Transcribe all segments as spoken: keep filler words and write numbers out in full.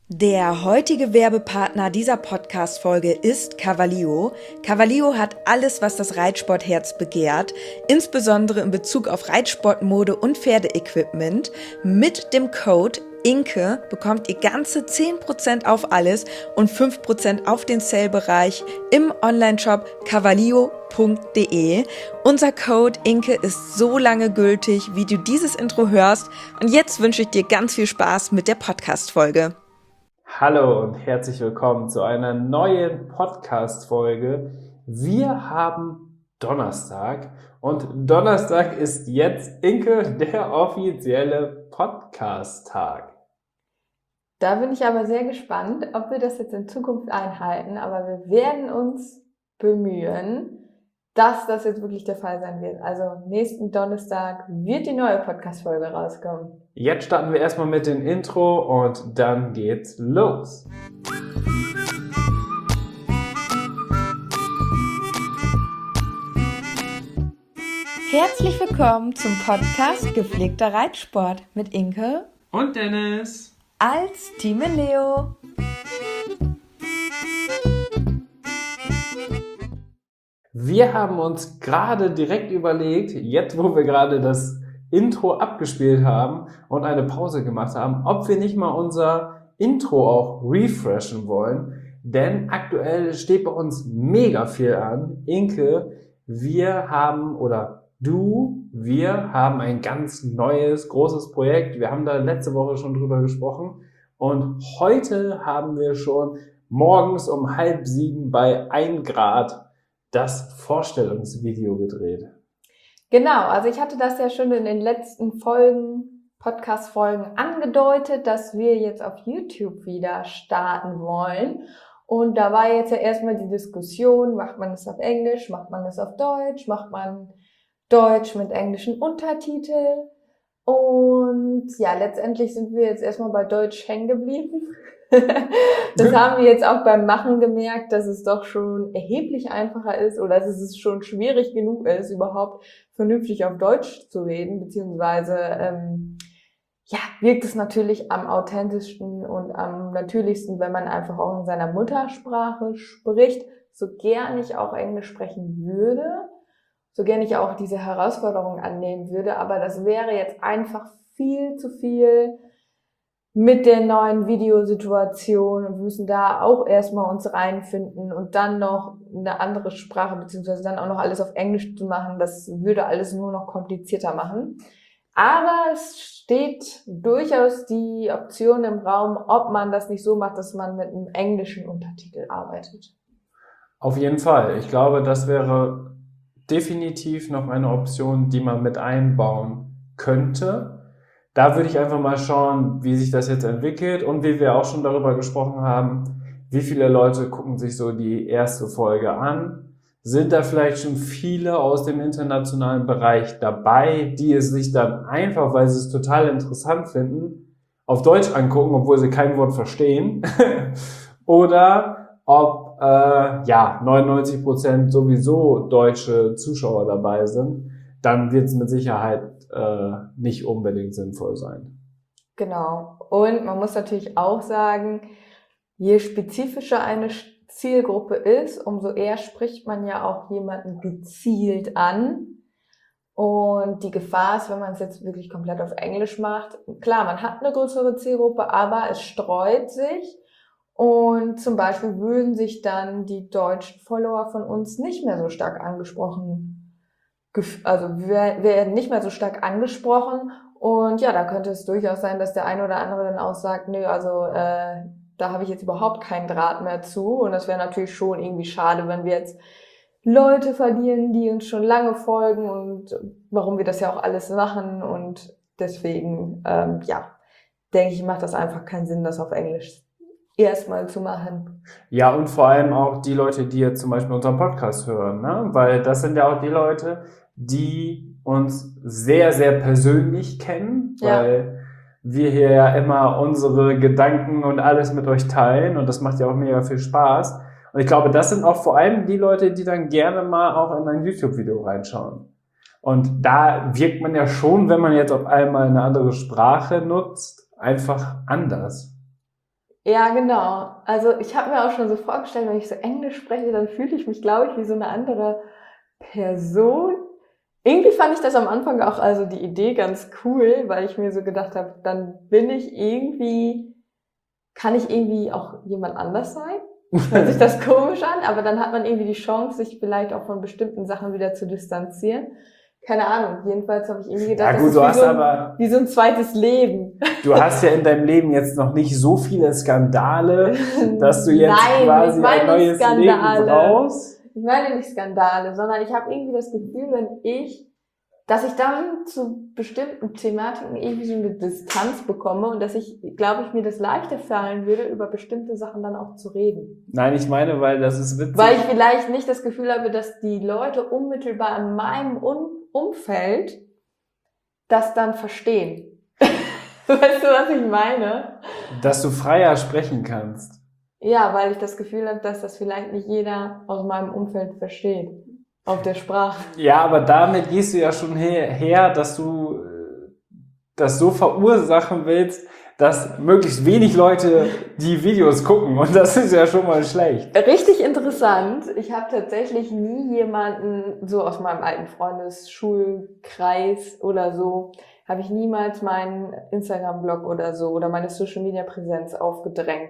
Der heutige Werbepartner dieser Podcast-Folge ist Cavallio. Cavallio hat alles, was das Reitsportherz begehrt, insbesondere in Bezug auf Reitsportmode und Pferdeequipment. Mit dem Code Inke bekommt ihr ganze zehn Prozent auf alles und fünf Prozent auf den Sale-Bereich im Onlineshop cavallio punkt de. Unser Code Inke ist so lange gültig, wie du dieses Intro hörst. Und jetzt wünsche ich dir ganz viel Spaß mit der Podcast-Folge. Hallo und herzlich willkommen zu einer neuen Podcast-Folge. Wir haben Donnerstag und Donnerstag ist jetzt, Inke, der offizielle Podcast-Tag. Da bin ich aber sehr gespannt, ob wir das jetzt in Zukunft einhalten, aber wir werden uns bemühen, dass das jetzt wirklich der Fall sein wird. Also nächsten Donnerstag wird die neue Podcast-Folge rauskommen. Jetzt starten wir erstmal mit dem Intro und dann geht's los. Herzlich willkommen zum Podcast Gepflegter Reitsport mit Inke und Dennis als Team Leo. Wir haben uns gerade direkt überlegt, jetzt wo wir gerade das Intro abgespielt haben und eine Pause gemacht haben, ob wir nicht mal unser Intro auch refreshen wollen, denn aktuell steht bei uns mega viel an. Inke, wir haben, oder du, wir haben ein ganz neues, großes Projekt. Wir haben da letzte Woche schon drüber gesprochen und heute haben wir schon morgens um halb sieben bei ein Grad das Vorstellungsvideo gedreht. Genau, also ich hatte das ja schon in den letzten Folgen, Podcast-Folgen angedeutet, dass wir jetzt auf YouTube wieder starten wollen. Und da war jetzt ja erstmal die Diskussion, macht man das auf Englisch, macht man das auf Deutsch, macht man Deutsch mit englischen Untertitel. Und ja, letztendlich sind wir jetzt erstmal bei Deutsch hängen geblieben. Das haben wir jetzt auch beim Machen gemerkt, dass es doch schon erheblich einfacher ist oder dass es schon schwierig genug ist, überhaupt vernünftig auf Deutsch zu reden, beziehungsweise ähm, ja, wirkt es natürlich am authentischsten und am natürlichsten, wenn man einfach auch in seiner Muttersprache spricht, so gern ich auch Englisch sprechen würde, so gern ich auch diese Herausforderung annehmen würde, aber das wäre jetzt einfach viel zu viel mit der neuen Videosituation und wir müssen da auch erstmal uns reinfinden und dann noch eine andere Sprache, beziehungsweise dann auch noch alles auf Englisch zu machen, das würde alles nur noch komplizierter machen. Aber es steht durchaus die Option im Raum, ob man das nicht so macht, dass man mit einem englischen Untertitel arbeitet. Auf jeden Fall. Ich glaube, das wäre definitiv noch eine Option, die man mit einbauen könnte. Da würde ich einfach mal schauen, wie sich das jetzt entwickelt und wie wir auch schon darüber gesprochen haben, wie viele Leute gucken sich so die erste Folge an. Sind da vielleicht schon viele aus dem internationalen Bereich dabei, die es sich dann einfach, weil sie es total interessant finden, auf Deutsch angucken, obwohl sie kein Wort verstehen? Oder ob äh, ja neunundneunzig Prozent sowieso deutsche Zuschauer dabei sind, dann wird es mit Sicherheit äh, nicht unbedingt sinnvoll sein. Genau. Und man muss natürlich auch sagen, je spezifischer eine Zielgruppe ist, umso eher spricht man ja auch jemanden gezielt an. Und die Gefahr ist, wenn man es jetzt wirklich komplett auf Englisch macht, klar, man hat eine größere Zielgruppe, aber es streut sich. Und zum Beispiel würden sich dann die deutschen Follower von uns nicht mehr so stark angesprochen. Also wir werden nicht mehr so stark angesprochen. Und ja, da könnte es durchaus sein, dass der eine oder andere dann auch sagt, nö, also äh, da habe ich jetzt überhaupt keinen Draht mehr zu. Und das wäre natürlich schon irgendwie schade, wenn wir jetzt Leute verlieren, die uns schon lange folgen und warum wir das ja auch alles machen. Und deswegen, ähm, ja, denke ich, macht das einfach keinen Sinn, das auf Englisch erstmal zu machen. Ja, und vor allem auch die Leute, die jetzt zum Beispiel unseren Podcast hören, ne? Weil das sind ja auch die Leute, die uns sehr, sehr persönlich kennen, weil ja. wir hier ja immer unsere Gedanken und alles mit euch teilen und das macht ja auch mega viel Spaß. Und ich glaube, das sind auch vor allem die Leute, die dann gerne mal auch in ein YouTube-Video reinschauen. Und da wirkt man ja schon, wenn man jetzt auf einmal eine andere Sprache nutzt, einfach anders. Ja, genau. Also ich habe mir auch schon so vorgestellt, wenn ich so Englisch spreche, dann fühle ich mich, glaube ich, wie so eine andere Person. Irgendwie fand ich das am Anfang auch, also die Idee ganz cool, weil ich mir so gedacht habe, dann bin ich irgendwie, kann ich irgendwie auch jemand anders sein? Hört sich das komisch an, aber dann hat man irgendwie die Chance, sich vielleicht auch von bestimmten Sachen wieder zu distanzieren. Keine Ahnung, jedenfalls habe ich irgendwie gedacht, Ja gut, das du ist wie hast so, ein, aber, wie so ein zweites Leben. du hast ja in deinem Leben jetzt noch nicht so viele Skandale, dass du jetzt Nein, quasi ich meine ein neues nicht Leben Skandale. brauchst. Ich meine nicht Skandale, sondern ich habe irgendwie das Gefühl, wenn ich, dass ich dann zu bestimmten Thematiken irgendwie so eine Distanz bekomme und dass ich, glaube ich, mir das leichter fallen würde, über bestimmte Sachen dann auch zu reden. Nein, ich meine, weil das ist witzig. Weil ich vielleicht nicht das Gefühl habe, dass die Leute unmittelbar in meinem um Umfeld das dann verstehen. Weißt du, was ich meine? Dass du freier sprechen kannst. Ja, weil ich das Gefühl habe, dass das vielleicht nicht jeder aus meinem Umfeld versteht. Auf der Sprache. Ja, aber damit gehst du ja schon her, her, dass du das so verursachen willst, dass möglichst wenig Leute die Videos gucken. Und das ist ja schon mal schlecht. Richtig interessant. Ich habe tatsächlich nie jemanden, so aus meinem alten Freundes-Schulkreis oder so, habe ich niemals meinen Instagram-Blog oder so oder meine Social-Media-Präsenz aufgedrängt.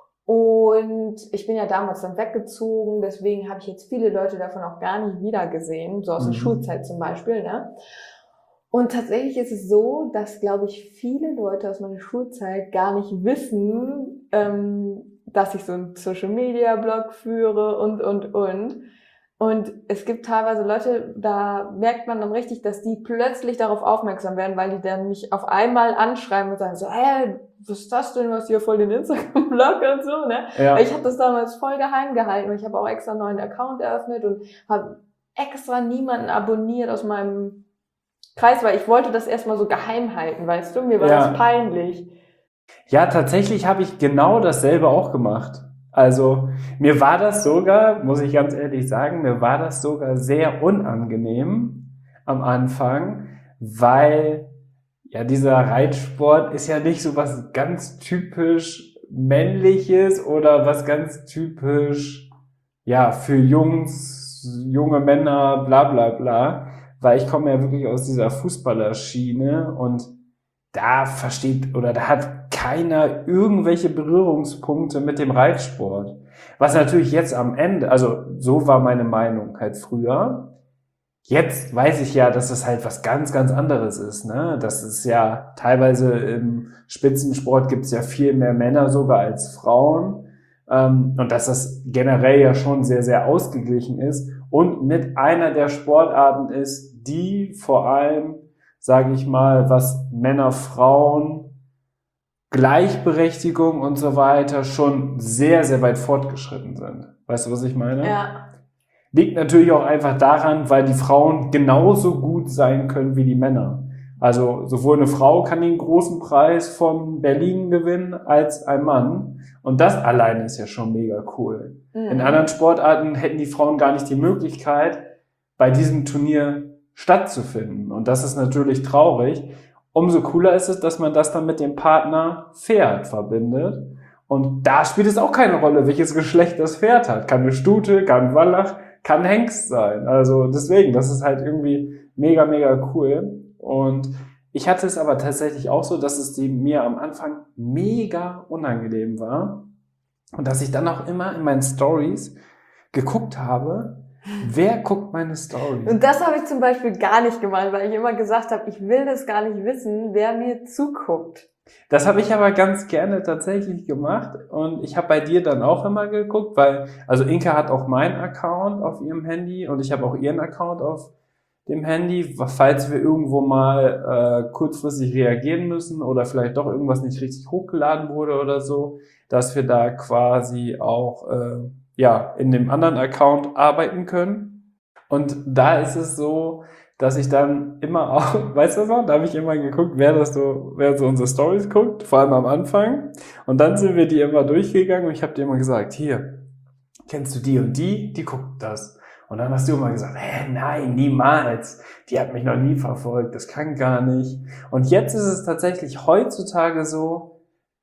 Und ich bin ja damals dann weggezogen, deswegen habe ich jetzt viele Leute davon auch gar nicht wiedergesehen, so aus der Mhm. Schulzeit zum Beispiel, ne? Und tatsächlich ist es so, dass, glaube ich, viele Leute aus meiner Schulzeit gar nicht wissen, ähm, dass ich so einen Social-Media-Blog führe und, und, und. Und es gibt teilweise Leute, da merkt man dann richtig, dass die plötzlich darauf aufmerksam werden, weil die dann mich auf einmal anschreiben und sagen so, hä, was ist das denn, du hast hier voll den Instagram-Blog und so, ne? Ja. Weil ich habe das damals voll geheim gehalten und ich habe auch extra einen neuen Account eröffnet und habe extra niemanden abonniert aus meinem Kreis, weil ich wollte das erstmal so geheim halten, weißt du, mir war Ja. das peinlich. Ja, tatsächlich habe ich genau dasselbe auch gemacht. Also mir war das sogar, muss ich ganz ehrlich sagen, mir war das sogar sehr unangenehm am Anfang, weil ja dieser Reitsport ist ja nicht so was ganz typisch Männliches oder was ganz typisch ja für Jungs, junge Männer, bla bla bla, weil ich komme ja wirklich aus dieser Fußballerschiene und da versteht oder da hat keiner irgendwelche Berührungspunkte mit dem Reitsport. Was natürlich jetzt am Ende, also so war meine Meinung halt früher. Jetzt weiß ich ja, dass es halt was ganz, ganz anderes ist, ne? Das ist ja teilweise im Spitzensport gibt's ja viel mehr Männer sogar als Frauen. Ähm, und dass das generell ja schon sehr, sehr ausgeglichen ist und mit einer der Sportarten ist, die vor allem, sage ich mal, was Männer, Frauen, Gleichberechtigung und so weiter schon sehr, sehr weit fortgeschritten sind. Weißt du, was ich meine? Ja. Liegt natürlich auch einfach daran, weil die Frauen genauso gut sein können wie die Männer. Also sowohl eine Frau kann den großen Preis von Berlin gewinnen als ein Mann. Und das alleine ist ja schon mega cool. Mhm. In anderen Sportarten hätten die Frauen gar nicht die Möglichkeit, bei diesem Turnier stattzufinden. Und das ist natürlich traurig. Umso cooler ist es, dass man das dann mit dem Partner Pferd verbindet. Und da spielt es auch keine Rolle, welches Geschlecht das Pferd hat. Kann eine Stute, kann ein Wallach, kann ein Hengst sein. Also deswegen, das ist halt irgendwie mega, mega cool. Und ich hatte es aber tatsächlich auch so, dass es die mir am Anfang mega unangenehm war. Und dass ich dann auch immer in meinen Stories geguckt habe, wer guckt meine Stories? Und das habe ich zum Beispiel gar nicht gemacht, weil ich immer gesagt habe, ich will das gar nicht wissen, wer mir zuguckt. Das habe ich aber ganz gerne tatsächlich gemacht und ich habe bei dir dann auch immer geguckt, weil, also Inka hat auch meinen Account auf ihrem Handy und ich habe auch ihren Account auf dem Handy, falls wir irgendwo mal äh, kurzfristig reagieren müssen oder vielleicht doch irgendwas nicht richtig hochgeladen wurde oder so, dass wir da quasi auch äh, ja in dem anderen Account arbeiten können. Und da ist es so, dass ich dann immer auch, weißt du noch, da habe ich immer geguckt, wer das so, wer so unsere Stories guckt, vor allem am Anfang. Und dann sind wir die immer durchgegangen und ich habe dir immer gesagt, hier, kennst du die und die? Die guckt das. Und dann hast du immer gesagt, hä, nein, niemals. Die hat mich noch nie verfolgt, das kann gar nicht. Und jetzt ist es tatsächlich heutzutage so,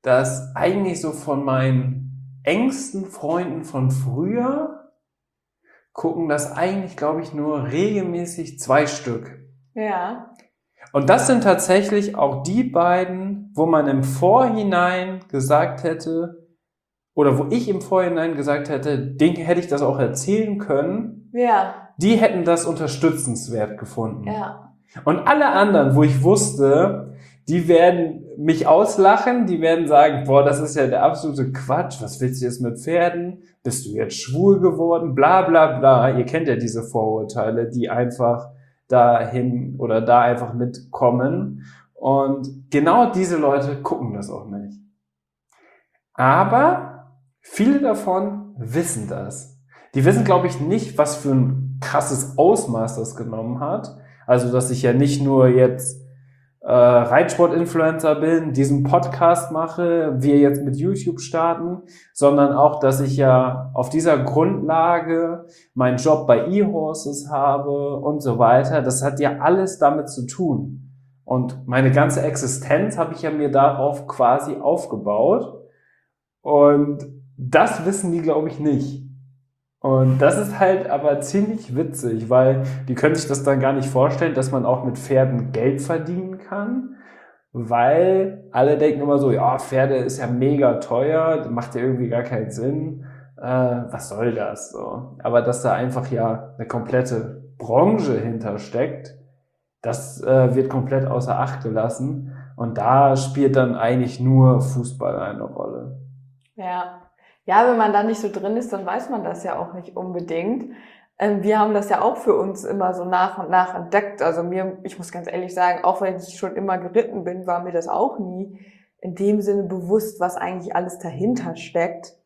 dass eigentlich so von meinen engsten Freunden von früher gucken das eigentlich, glaube ich, nur regelmäßig zwei Stück. Ja. Und das sind tatsächlich auch die beiden, wo man im Vorhinein gesagt hätte, oder wo ich im Vorhinein gesagt hätte, denen hätte ich das auch erzählen können. Ja. Die hätten das unterstützenswert gefunden. Ja. Und alle anderen, wo ich wusste, die werden mich auslachen, die werden sagen, boah, das ist ja der absolute Quatsch, was willst du jetzt mit Pferden? Bist du jetzt schwul geworden? Bla bla bla. Ihr kennt ja diese Vorurteile, die einfach dahin oder da einfach mitkommen. Und genau diese Leute gucken das auch nicht. Aber viele davon wissen das. Die wissen, glaube ich, nicht, was für ein krasses Ausmaß das genommen hat. Also, dass ich ja nicht nur jetzt äh, Reitsport-Influencer bin, diesen Podcast mache, wir jetzt mit YouTube starten, sondern auch, dass ich ja auf dieser Grundlage meinen Job bei eHorses habe und so weiter. Das hat ja alles damit zu tun. Und meine ganze Existenz habe ich ja mir darauf quasi aufgebaut. Und das wissen die, glaube ich, nicht. Und das ist halt aber ziemlich witzig, weil die können sich das dann gar nicht vorstellen, dass man auch mit Pferden Geld verdienen kann, weil alle denken immer so, ja, Pferde ist ja mega teuer, macht ja irgendwie gar keinen Sinn, äh, was soll das so? Aber dass da einfach ja eine komplette Branche hintersteckt, das äh, wird komplett außer Acht gelassen und da spielt dann eigentlich nur Fußball eine Rolle. Ja. Ja, wenn man da nicht so drin ist, dann weiß man das ja auch nicht unbedingt. Ähm, wir haben das ja auch für uns immer so nach und nach entdeckt. Also mir, ich muss ganz ehrlich sagen, auch wenn ich schon immer geritten bin, war mir das auch nie in dem Sinne bewusst, was eigentlich alles dahinter steckt.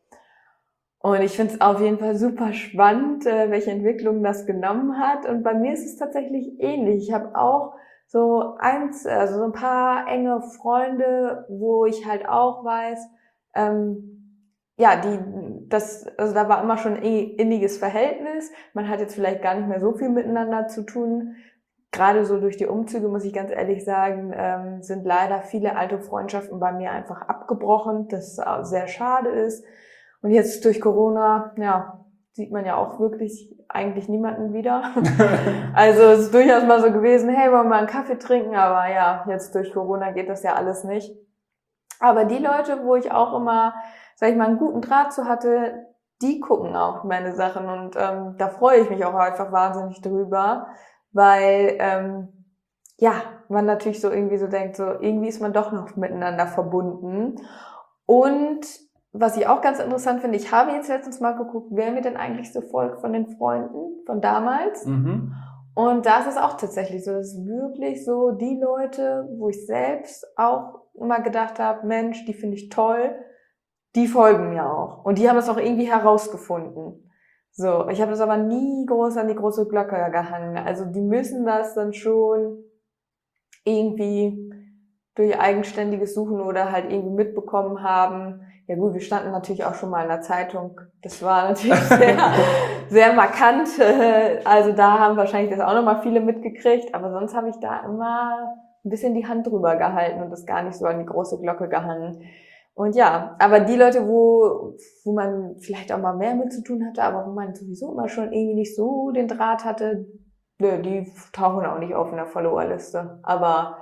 Und ich finde es auf jeden Fall super spannend, äh, welche Entwicklung das genommen hat. Und bei mir ist es tatsächlich ähnlich. Ich habe auch so eins, also so ein paar enge Freunde, wo ich halt auch weiß, ähm, ja, die, das, also da war immer schon ein inniges Verhältnis. Man hat jetzt vielleicht gar nicht mehr so viel miteinander zu tun. Gerade so durch die Umzüge, muss ich ganz ehrlich sagen, ähm, sind leider viele alte Freundschaften bei mir einfach abgebrochen, das sehr schade ist. Und jetzt durch Corona, ja, sieht man ja auch wirklich eigentlich niemanden wieder. Also es ist durchaus mal so gewesen, hey, wollen wir mal einen Kaffee trinken? Aber ja, jetzt durch Corona geht das ja alles nicht. Aber die Leute, wo ich auch immer, sag ich mal, einen guten Draht zu hatte, die gucken auch meine Sachen und ähm, da freue ich mich auch einfach wahnsinnig drüber, weil ähm, ja, man natürlich so irgendwie so denkt, so irgendwie ist man doch noch miteinander verbunden. Und was ich auch ganz interessant finde, ich habe jetzt letztens mal geguckt, wer mir denn eigentlich so folgt von den Freunden von damals. Mhm. Und da ist es auch tatsächlich so, dass wirklich so die Leute, wo ich selbst auch immer gedacht habe, Mensch, die finde ich toll, die folgen mir auch. Und die haben das auch irgendwie herausgefunden. So, ich habe das aber nie groß an die große Glocke gehangen. Also die müssen das dann schon irgendwie durch eigenständiges Suchen oder halt irgendwie mitbekommen haben. Ja gut, wir standen natürlich auch schon mal in der Zeitung. Das war natürlich sehr, sehr markant. Also da haben wahrscheinlich das auch nochmal viele mitgekriegt. Aber sonst habe ich da immer ein bisschen die Hand drüber gehalten und das gar nicht so an die große Glocke gehangen. Und ja, aber die Leute, wo, wo man vielleicht auch mal mehr mit zu tun hatte, aber wo man sowieso immer schon irgendwie nicht so den Draht hatte, die tauchen auch nicht auf in der Followerliste. Aber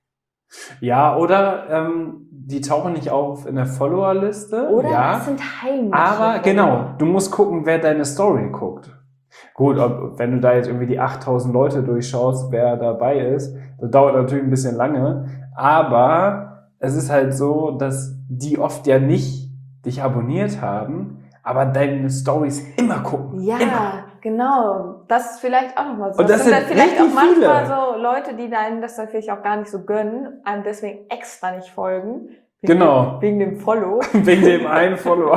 ja, oder ähm, die tauchen nicht auf in der Followerliste. Oder ja, es sind heimliche aber Follower. genau, du musst gucken, wer deine Story guckt. Gut, ob, wenn du da jetzt irgendwie die achttausend Leute durchschaust, wer dabei ist, das dauert natürlich ein bisschen lange, aber es ist halt so, dass die oft ja nicht dich abonniert haben, aber deine Storys immer gucken. Ja, immer. Genau. Das ist vielleicht auch nochmal so. Und das sind sind dann vielleicht richtig auch manchmal viele. so Leute, die einem das dann vielleicht auch gar nicht so gönnen, einem deswegen extra nicht folgen. Wegen Genau. Dem, wegen dem Follow. Wegen dem einen Follower.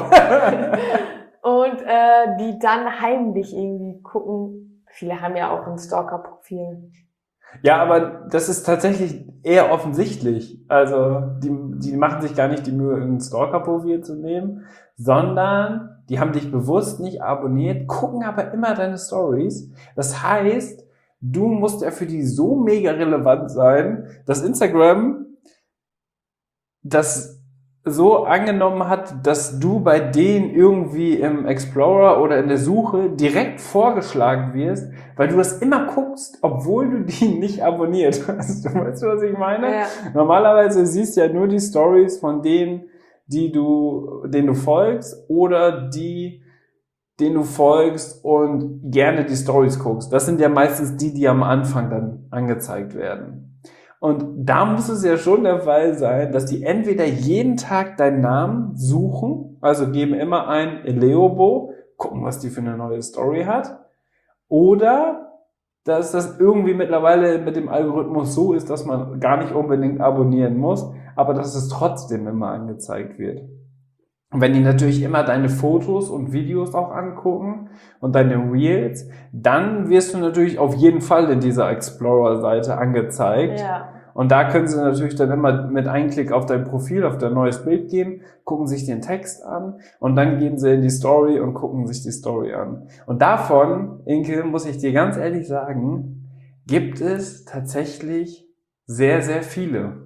Und äh, die dann heimlich irgendwie gucken. Viele haben ja auch ein Stalker-Profil. Ja, aber das ist tatsächlich eher offensichtlich. Also die, die machen sich gar nicht die Mühe, ein Stalker-Profil zu nehmen, sondern die haben dich bewusst nicht abonniert, gucken aber immer deine Stories. Das heißt, du musst ja für die so mega relevant sein, dass Instagram das so angenommen hat, dass du bei denen irgendwie im Explorer oder in der Suche direkt vorgeschlagen wirst, weil du das immer guckst, obwohl du die nicht abonniert hast. Weißt du, was ich meine? Ja. Normalerweise siehst du ja nur die Stories von denen, die du, denen du folgst oder die, denen du folgst und gerne die Stories guckst. Das sind ja meistens die, die am Anfang dann angezeigt werden. Und da muss es ja schon der Fall sein, dass die entweder jeden Tag deinen Namen suchen, also geben immer ein Eleobo, gucken, was die für eine neue Story hat, oder dass das irgendwie mittlerweile mit dem Algorithmus so ist, dass man gar nicht unbedingt abonnieren muss, aber dass es trotzdem immer angezeigt wird. Und wenn die natürlich immer deine Fotos und Videos auch angucken und deine Reels, dann wirst du natürlich auf jeden Fall in dieser Explorer-Seite angezeigt. Ja. Und da können sie natürlich dann immer mit einem Klick auf dein Profil, auf dein neues Bild gehen, gucken sich den Text an und dann gehen sie in die Story und gucken sich die Story an. Und davon, Inke, muss ich dir ganz ehrlich sagen, gibt es tatsächlich sehr, sehr viele,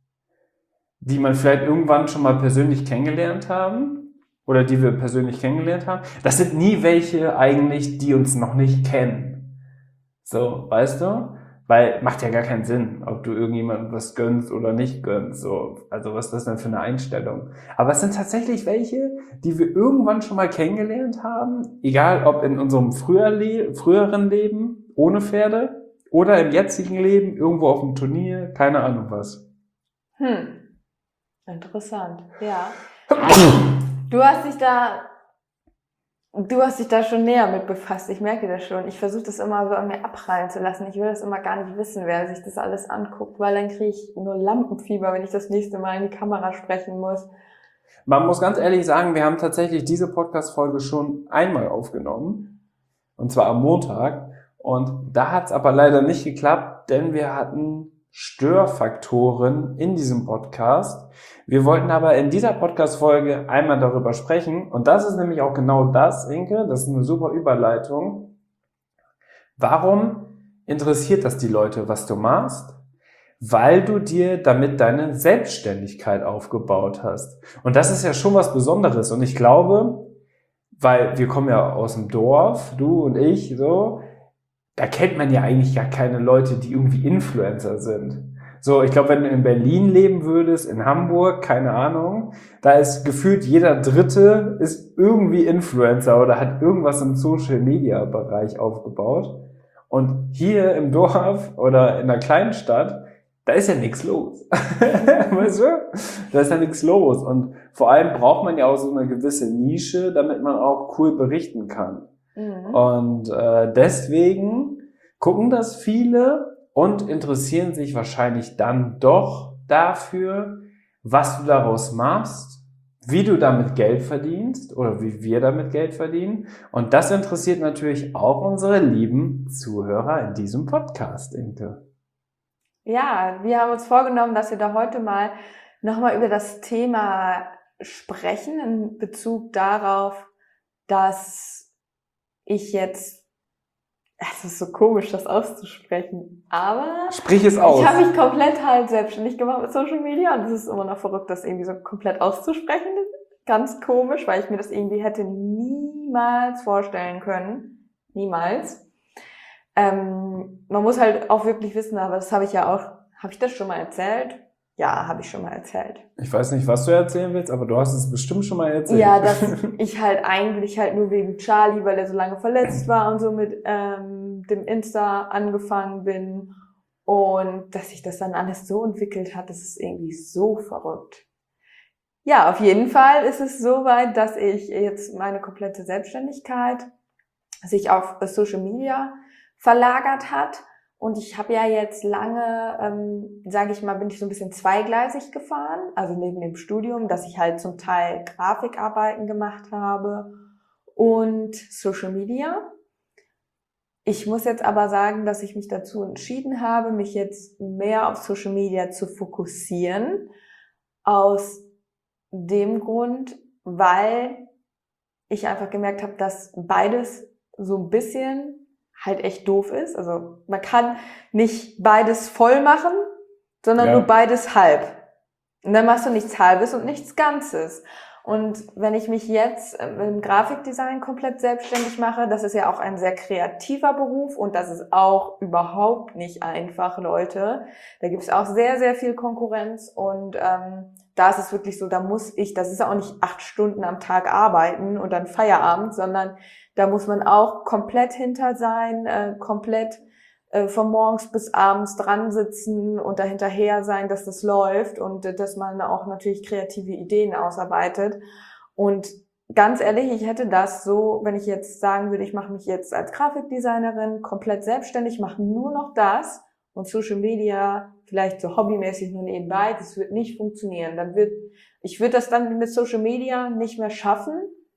die man vielleicht irgendwann schon mal persönlich kennengelernt haben oder die wir persönlich kennengelernt haben. Das sind nie welche eigentlich, die uns noch nicht kennen. So, weißt du? Weil macht ja gar keinen Sinn, ob du irgendjemandem was gönnst oder nicht gönnst. So, also was ist das denn für eine Einstellung? Aber es sind tatsächlich welche, die wir irgendwann schon mal kennengelernt haben, egal ob in unserem früher Le- früheren Leben ohne Pferde oder im jetzigen Leben irgendwo auf dem Turnier, keine Ahnung was. Hm. Interessant, ja. Du hast dich da, du hast dich da schon näher mit befasst. Ich merke das schon. Ich versuche das immer so an mir abprallen zu lassen. Ich will das immer gar nicht wissen, wer sich das alles anguckt, weil dann kriege ich nur Lampenfieber, wenn ich das nächste Mal in die Kamera sprechen muss. Man muss ganz ehrlich sagen, wir haben tatsächlich diese Podcast-Folge schon einmal aufgenommen. Und zwar am Montag. Und da hat es aber leider nicht geklappt, denn wir hatten Störfaktoren in diesem Podcast. Wir wollten aber in dieser Podcast-Folge einmal darüber sprechen. Und das ist nämlich auch genau das, Inke, das ist eine super Überleitung. Warum interessiert das die Leute, was du machst? Weil du dir damit deine Selbstständigkeit aufgebaut hast. Und das ist ja schon was Besonderes. Und ich glaube, weil wir kommen ja aus dem Dorf, du und ich, so, da kennt man ja eigentlich gar keine Leute, die irgendwie Influencer sind. So, ich glaube, wenn du in Berlin leben würdest, in Hamburg, keine Ahnung, da ist gefühlt jeder Dritte ist irgendwie Influencer oder hat irgendwas im Social-Media-Bereich aufgebaut. Und hier im Dorf oder in einer kleinen Stadt, da ist ja nichts los. Weißt du? Da ist ja nichts los. Und vor allem braucht man ja auch so eine gewisse Nische, damit man auch cool berichten kann. Mhm. Und äh, deswegen gucken das viele und interessieren sich wahrscheinlich dann doch dafür, was du daraus machst, wie du damit Geld verdienst oder wie wir damit Geld verdienen. Und das interessiert natürlich auch unsere lieben Zuhörer in diesem Podcast, Inke. Ja, wir haben uns vorgenommen, dass wir da heute mal nochmal über das Thema sprechen in Bezug darauf, dass ich jetzt, es ist so komisch, das auszusprechen, aber Sprich es aus. ich habe mich komplett halt selbstständig gemacht mit Social Media und es ist immer noch verrückt, das irgendwie so komplett auszusprechen. Ganz komisch, weil ich mir das irgendwie hätte niemals vorstellen können. Niemals. Ähm, man muss halt auch wirklich wissen, aber das habe ich ja auch, habe ich das schon mal erzählt? Ja, habe ich schon mal erzählt. Ich weiß nicht, was du erzählen willst, aber du hast es bestimmt schon mal erzählt. Ja, dass ich halt eigentlich halt nur wegen Charlie, weil er so lange verletzt war und so mit ähm, dem Insta angefangen bin und dass sich das dann alles so entwickelt hat, das ist irgendwie so verrückt. Ja, auf jeden Fall ist es so weit, dass ich jetzt meine komplette Selbstständigkeit sich auf Social Media verlagert hat. Und ich habe ja jetzt lange, ähm, sage ich mal, bin ich so ein bisschen zweigleisig gefahren, also neben dem Studium, dass ich halt zum Teil Grafikarbeiten gemacht habe und Social Media. Ich muss jetzt aber sagen, dass ich mich dazu entschieden habe, mich jetzt mehr auf Social Media zu fokussieren, aus dem Grund, weil ich einfach gemerkt habe, dass beides so ein bisschen halt echt doof ist. Also man kann nicht beides voll machen, sondern Ja. nur beides halb. Und dann machst du nichts Halbes und nichts Ganzes. Und wenn ich mich jetzt im Grafikdesign komplett selbstständig mache, das ist ja auch ein sehr kreativer Beruf und das ist auch überhaupt nicht einfach, Leute. Da gibt es auch sehr, sehr viel Konkurrenz und ähm, da ist es wirklich so, da muss ich, das ist auch nicht acht Stunden am Tag arbeiten und dann Feierabend, sondern da muss man auch komplett hinter sein, äh, komplett äh, von morgens bis abends dran sitzen und dahinterher sein, dass das läuft und äh, dass man auch natürlich kreative Ideen ausarbeitet. Und ganz ehrlich, ich hätte das so, wenn ich jetzt sagen würde, ich mache mich jetzt als Grafikdesignerin komplett selbstständig, mache nur noch das und Social Media vielleicht so hobbymäßig nur nebenbei, das wird nicht funktionieren. Dann wird, ich würde das dann mit Social Media nicht mehr schaffen,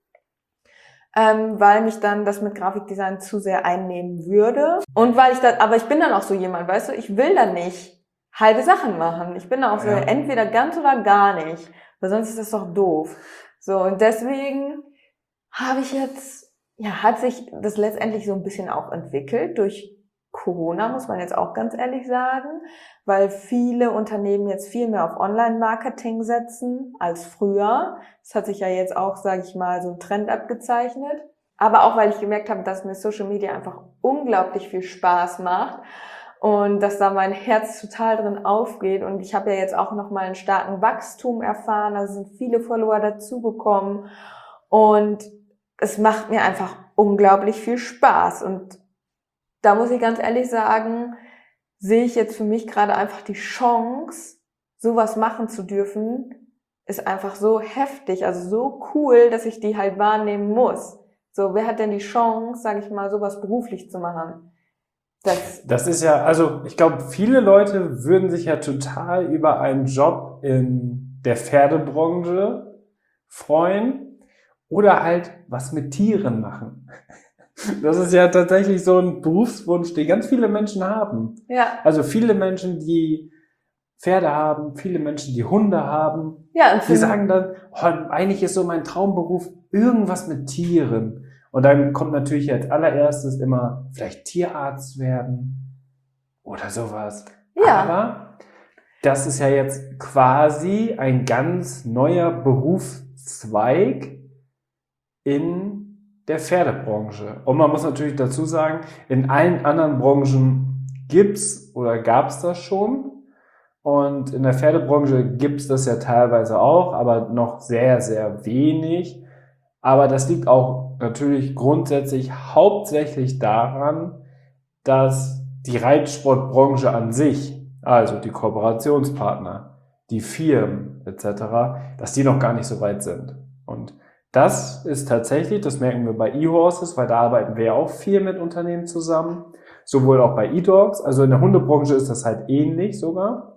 ähm, weil mich dann das mit Grafikdesign zu sehr einnehmen würde. Und weil ich da, aber ich bin dann auch so jemand, weißt du, ich will dann nicht halbe Sachen machen. Ich bin dann auch so, Ja. entweder ganz oder gar nicht, weil sonst ist das doch doof. So, und deswegen habe ich jetzt, ja, hat sich das letztendlich so ein bisschen auch entwickelt durch Corona, muss man jetzt auch ganz ehrlich sagen, weil viele Unternehmen jetzt viel mehr auf Online-Marketing setzen als früher. Das hat sich ja jetzt auch, sage ich mal, so ein Trend abgezeichnet. Aber auch, weil ich gemerkt habe, dass mir Social Media einfach unglaublich viel Spaß macht und dass da mein Herz total drin aufgeht. Und ich habe ja jetzt auch nochmal einen starken Wachstum erfahren. Da sind viele Follower dazugekommen und es macht mir einfach unglaublich viel Spaß. Und da muss ich ganz ehrlich sagen, sehe ich jetzt für mich gerade einfach die Chance, sowas machen zu dürfen, ist einfach so heftig, also so cool, dass ich die halt wahrnehmen muss. So, wer hat denn die Chance, sage ich mal, sowas beruflich zu machen? Das, das ist ja, also ich glaube, viele Leute würden sich ja total über einen Job in der Pferdebranche freuen oder halt was mit Tieren machen. Das ist ja tatsächlich so ein Berufswunsch, den ganz viele Menschen haben. Ja. Also viele Menschen, die Pferde haben, viele Menschen, die Hunde haben, Ja, und die sagen dann, oh, eigentlich ist so mein Traumberuf irgendwas mit Tieren. Und dann kommt natürlich als allererstes immer vielleicht Tierarzt werden oder sowas. Ja. Aber das ist ja jetzt quasi ein ganz neuer Berufszweig in der Pferdebranche. Und man muss natürlich dazu sagen, in allen anderen Branchen gibt's oder gab's das schon. Und in der Pferdebranche gibt's das ja teilweise auch, aber noch sehr, sehr wenig. Aber das liegt auch natürlich grundsätzlich hauptsächlich daran, dass die Reitsportbranche an sich, also die Kooperationspartner, die Firmen et cetera, dass die noch gar nicht so weit sind. Und das ist tatsächlich, das merken wir bei eHorses, weil da arbeiten wir ja auch viel mit Unternehmen zusammen, sowohl auch bei eDogs, also in der Hundebranche ist das halt ähnlich sogar.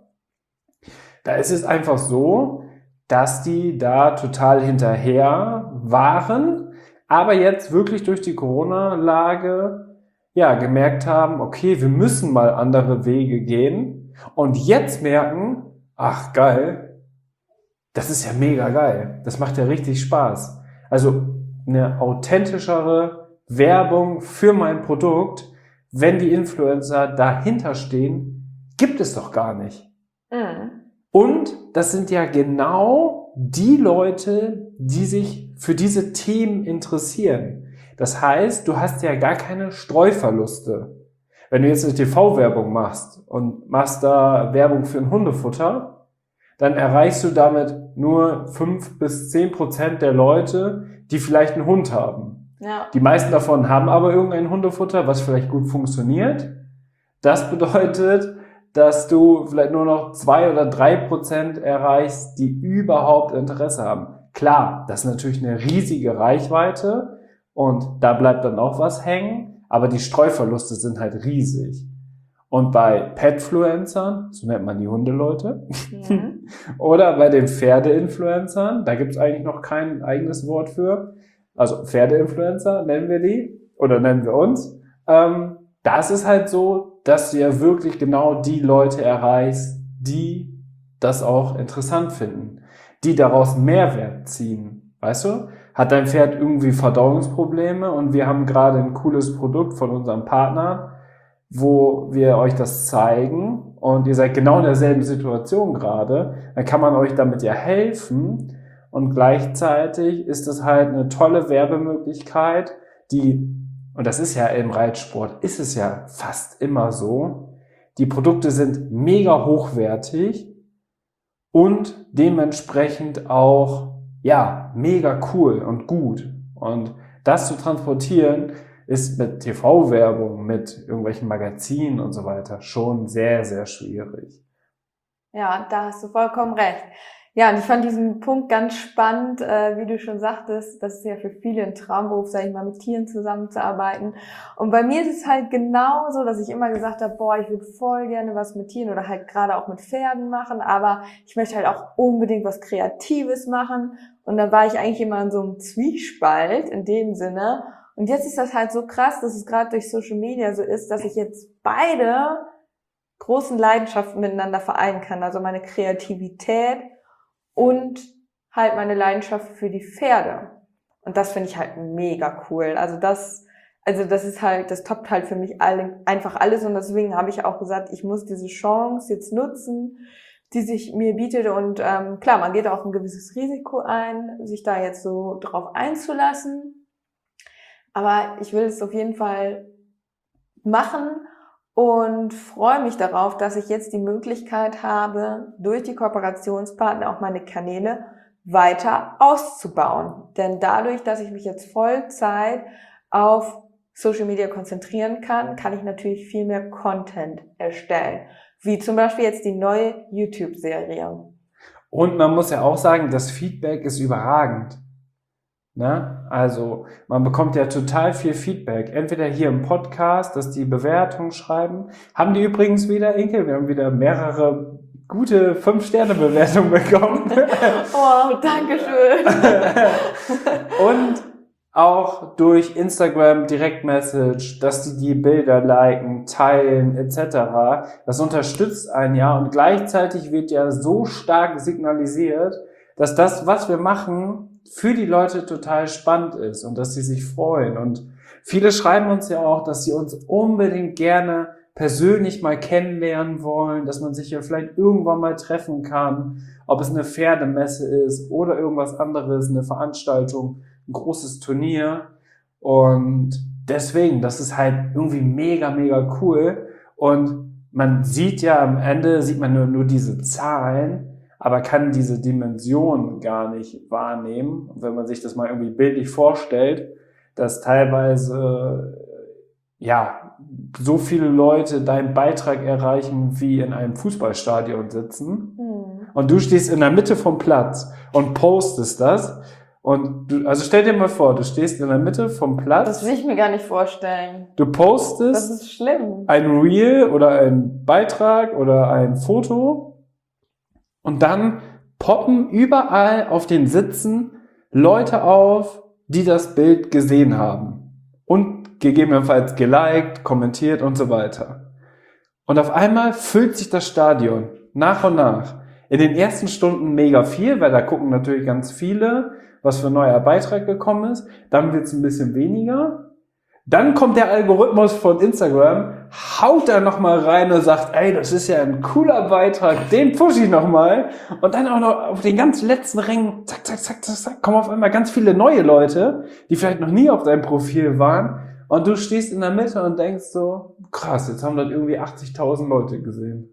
Da ist es einfach so, dass die da total hinterher waren, aber jetzt wirklich durch die Corona-Lage ja gemerkt haben, okay, wir müssen mal andere Wege gehen und jetzt merken, ach geil, das ist ja mega geil, das macht ja richtig Spaß. Also eine authentischere Werbung für mein Produkt, wenn die Influencer dahinter stehen, gibt es doch gar nicht. Mhm. Und das sind ja genau die Leute, die sich für diese Themen interessieren. Das heißt, du hast ja gar keine Streuverluste. Wenn du jetzt eine T V-Werbung machst und machst da Werbung für ein Hundefutter, dann erreichst du damit nur fünf bis zehn Prozent der Leute, die vielleicht einen Hund haben. Ja. Die meisten davon haben aber irgendein Hundefutter, was vielleicht gut funktioniert. Das bedeutet, dass du vielleicht nur noch zwei oder drei Prozent erreichst, die überhaupt Interesse haben. Klar, das ist natürlich eine riesige Reichweite und da bleibt dann auch was hängen, aber die Streuverluste sind halt riesig. Und bei Petfluencern, so nennt man die Hundeleute, Mhm. oder bei den Pferdeinfluencern, da gibt es eigentlich noch kein eigenes Wort für, also Pferdeinfluencer nennen wir die, oder nennen wir uns, ähm, das ist halt so, dass du ja wirklich genau die Leute erreichst, die das auch interessant finden, die daraus Mehrwert ziehen. Weißt du? Hat dein Pferd irgendwie Verdauungsprobleme und wir haben gerade ein cooles Produkt von unserem Partner, wo wir euch das zeigen und ihr seid genau in derselben Situation gerade, dann kann man euch damit ja helfen und gleichzeitig ist es halt eine tolle Werbemöglichkeit, die, und das ist ja im Reitsport, ist es ja fast immer so, die Produkte sind mega hochwertig und dementsprechend auch, ja, mega cool und gut. Und das zu transportieren ist mit T V-Werbung, mit irgendwelchen Magazinen und so weiter schon sehr, sehr schwierig. Ja, da hast du vollkommen recht. Ja, und ich fand diesen Punkt ganz spannend, äh, wie du schon sagtest, das ist ja für viele ein Traumberuf, sag ich mal, mit Tieren zusammenzuarbeiten. Und bei mir ist es halt genauso, dass ich immer gesagt habe, boah, ich würde voll gerne was mit Tieren oder halt gerade auch mit Pferden machen, aber ich möchte halt auch unbedingt was Kreatives machen. Und dann war ich eigentlich immer in so einem Zwiespalt in dem Sinne. Und jetzt ist das halt so krass, dass es gerade durch Social Media so ist, dass ich jetzt beide großen Leidenschaften miteinander vereinen kann. Also meine Kreativität und halt meine Leidenschaft für die Pferde. Und das finde ich halt mega cool. Also das, also das ist halt, das toppt halt für mich alle, einfach alles. Und deswegen habe ich auch gesagt, ich muss diese Chance jetzt nutzen, die sich mir bietet. Und ähm, klar, man geht auch ein gewisses Risiko ein, sich da jetzt so drauf einzulassen. Aber ich will es auf jeden Fall machen und freue mich darauf, dass ich jetzt die Möglichkeit habe, durch die Kooperationspartner auch meine Kanäle weiter auszubauen. Denn dadurch, dass ich mich jetzt Vollzeit auf Social Media konzentrieren kann, kann ich natürlich viel mehr Content erstellen. Wie zum Beispiel jetzt die neue YouTube-Serie. Und man muss ja auch sagen, das Feedback ist überragend. Ne? Also man bekommt ja total viel Feedback. Entweder hier im Podcast, dass die Bewertungen schreiben. Haben die übrigens wieder, Inke, wir haben wieder mehrere gute fünf Sterne Bewertungen bekommen. Oh, danke schön. Und auch durch Instagram Direktmessage, dass die die Bilder liken, teilen et cetera. Das unterstützt einen ja und gleichzeitig wird ja so stark signalisiert, dass das, was wir machen, für die Leute total spannend ist und dass sie sich freuen. Und viele schreiben uns ja auch, dass sie uns unbedingt gerne persönlich mal kennenlernen wollen, dass man sich ja vielleicht irgendwann mal treffen kann, ob es eine Pferdemesse ist oder irgendwas anderes, eine Veranstaltung, ein großes Turnier. Und deswegen, das ist halt irgendwie mega, mega cool. Und man sieht ja am Ende, sieht man nur, nur diese Zahlen, aber kann diese Dimension gar nicht wahrnehmen. Und wenn man sich das mal irgendwie bildlich vorstellt, dass teilweise, ja, so viele Leute deinen Beitrag erreichen, wie in einem Fußballstadion sitzen. Mhm. Und du stehst in der Mitte vom Platz und postest das. Und du, also stell dir mal vor, du stehst in der Mitte vom Platz. Das will ich mir gar nicht vorstellen. Du postest. Das ist schlimm. Ein Reel oder ein Beitrag oder ein Foto. Und dann poppen überall auf den Sitzen Leute auf, die das Bild gesehen haben. Und gegebenenfalls geliked, kommentiert und so weiter. Und auf einmal füllt sich das Stadion nach und nach. In den ersten Stunden mega viel, weil da gucken natürlich ganz viele, was für ein neuer Beitrag gekommen ist. Dann wird es ein bisschen weniger. Dann kommt der Algorithmus von Instagram, haut da nochmal rein und sagt, ey, das ist ja ein cooler Beitrag, den push ich nochmal. Und dann auch noch auf den ganz letzten Rängen, zack, zack, zack, zack, zack, kommen auf einmal ganz viele neue Leute, die vielleicht noch nie auf deinem Profil waren. Und du stehst in der Mitte und denkst so, krass, jetzt haben das irgendwie achtzigtausend Leute gesehen.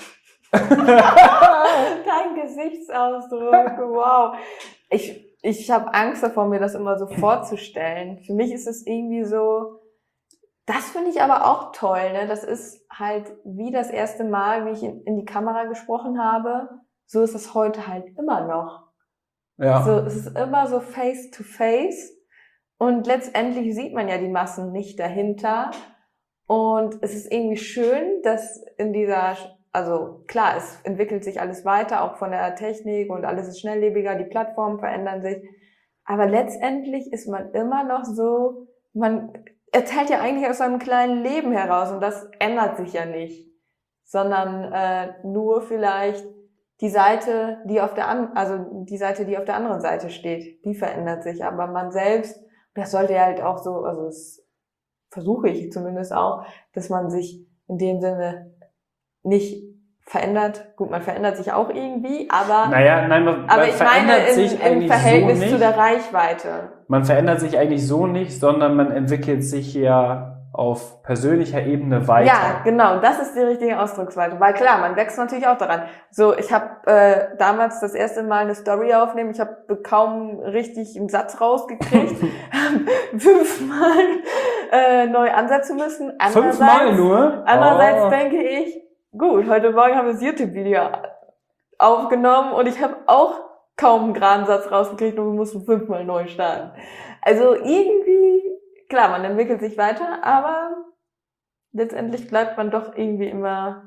Dein Gesichtsausdruck, wow. Ich, ich habe Angst davor, mir das immer so vorzustellen. Für mich ist es irgendwie so, das finde ich aber auch toll, ne? Das ist halt wie das erste Mal, wie ich in, in die Kamera gesprochen habe, so ist es heute halt immer noch. Ja. So, es ist immer so face to face und letztendlich sieht man ja die Massen nicht dahinter und es ist irgendwie schön, dass in dieser, also klar, es entwickelt sich alles weiter, auch von der Technik und alles ist schnelllebiger, die Plattformen verändern sich, aber letztendlich ist man immer noch so, man erzählt ja eigentlich aus seinem kleinen Leben heraus und das ändert sich ja nicht, sondern äh, nur vielleicht die Seite, die auf der an, also die Seite, die auf der anderen Seite steht, die verändert sich, aber man selbst, das sollte ja halt auch so, also es versuche ich zumindest auch, dass man sich in dem Sinne nicht verändert. Gut, man verändert sich auch irgendwie, aber, naja, nein, man, aber man ich verändert meine in, sich im eigentlich Verhältnis so nicht. zu der Reichweite. Man verändert sich eigentlich so nicht, sondern man entwickelt sich ja auf persönlicher Ebene weiter. Ja, genau, das ist die richtige Ausdrucksweise. Weil klar, man wächst natürlich auch daran. So, ich habe äh, damals das erste Mal eine Story aufnehmen, ich habe kaum richtig einen Satz rausgekriegt, fünfmal äh, neu ansetzen müssen. Fünfmal nur? Andererseits oh. denke ich, gut, heute Morgen haben wir das YouTube-Video aufgenommen und ich habe auch kaum einen geraden Satz rausgekriegt und wir mussten fünfmal neu starten. Also irgendwie, klar, man entwickelt sich weiter, aber letztendlich bleibt man doch irgendwie immer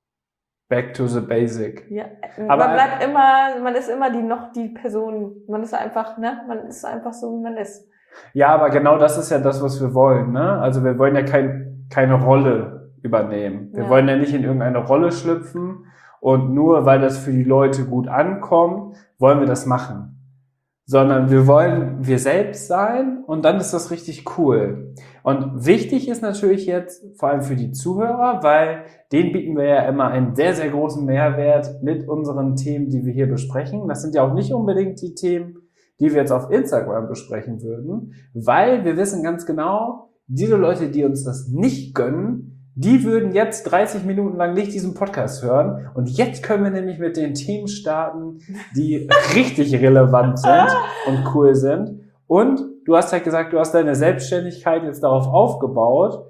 back to the basic. Ja, aber man bleibt immer, man ist immer die noch die Person, man ist einfach, ne, man ist einfach so, wie man ist. Ja, aber genau das ist ja das, was wir wollen, ne? Also wir wollen ja kein, keine Rolle übernehmen. Wir Ja. wollen ja nicht in irgendeine Rolle schlüpfen und nur weil das für die Leute gut ankommt, wollen wir das machen. Sondern wir wollen wir selbst sein und dann ist das richtig cool. Und wichtig ist natürlich jetzt, vor allem für die Zuhörer, weil denen bieten wir ja immer einen sehr, sehr großen Mehrwert mit unseren Themen, die wir hier besprechen. Das sind ja auch nicht unbedingt die Themen, die wir jetzt auf Instagram besprechen würden, weil wir wissen ganz genau, diese Leute, die uns das nicht gönnen, die würden jetzt dreißig Minuten lang nicht diesen Podcast hören. Und jetzt können wir nämlich mit den Themen starten, die richtig relevant sind und cool sind. Und du hast halt gesagt, du hast deine Selbstständigkeit jetzt darauf aufgebaut.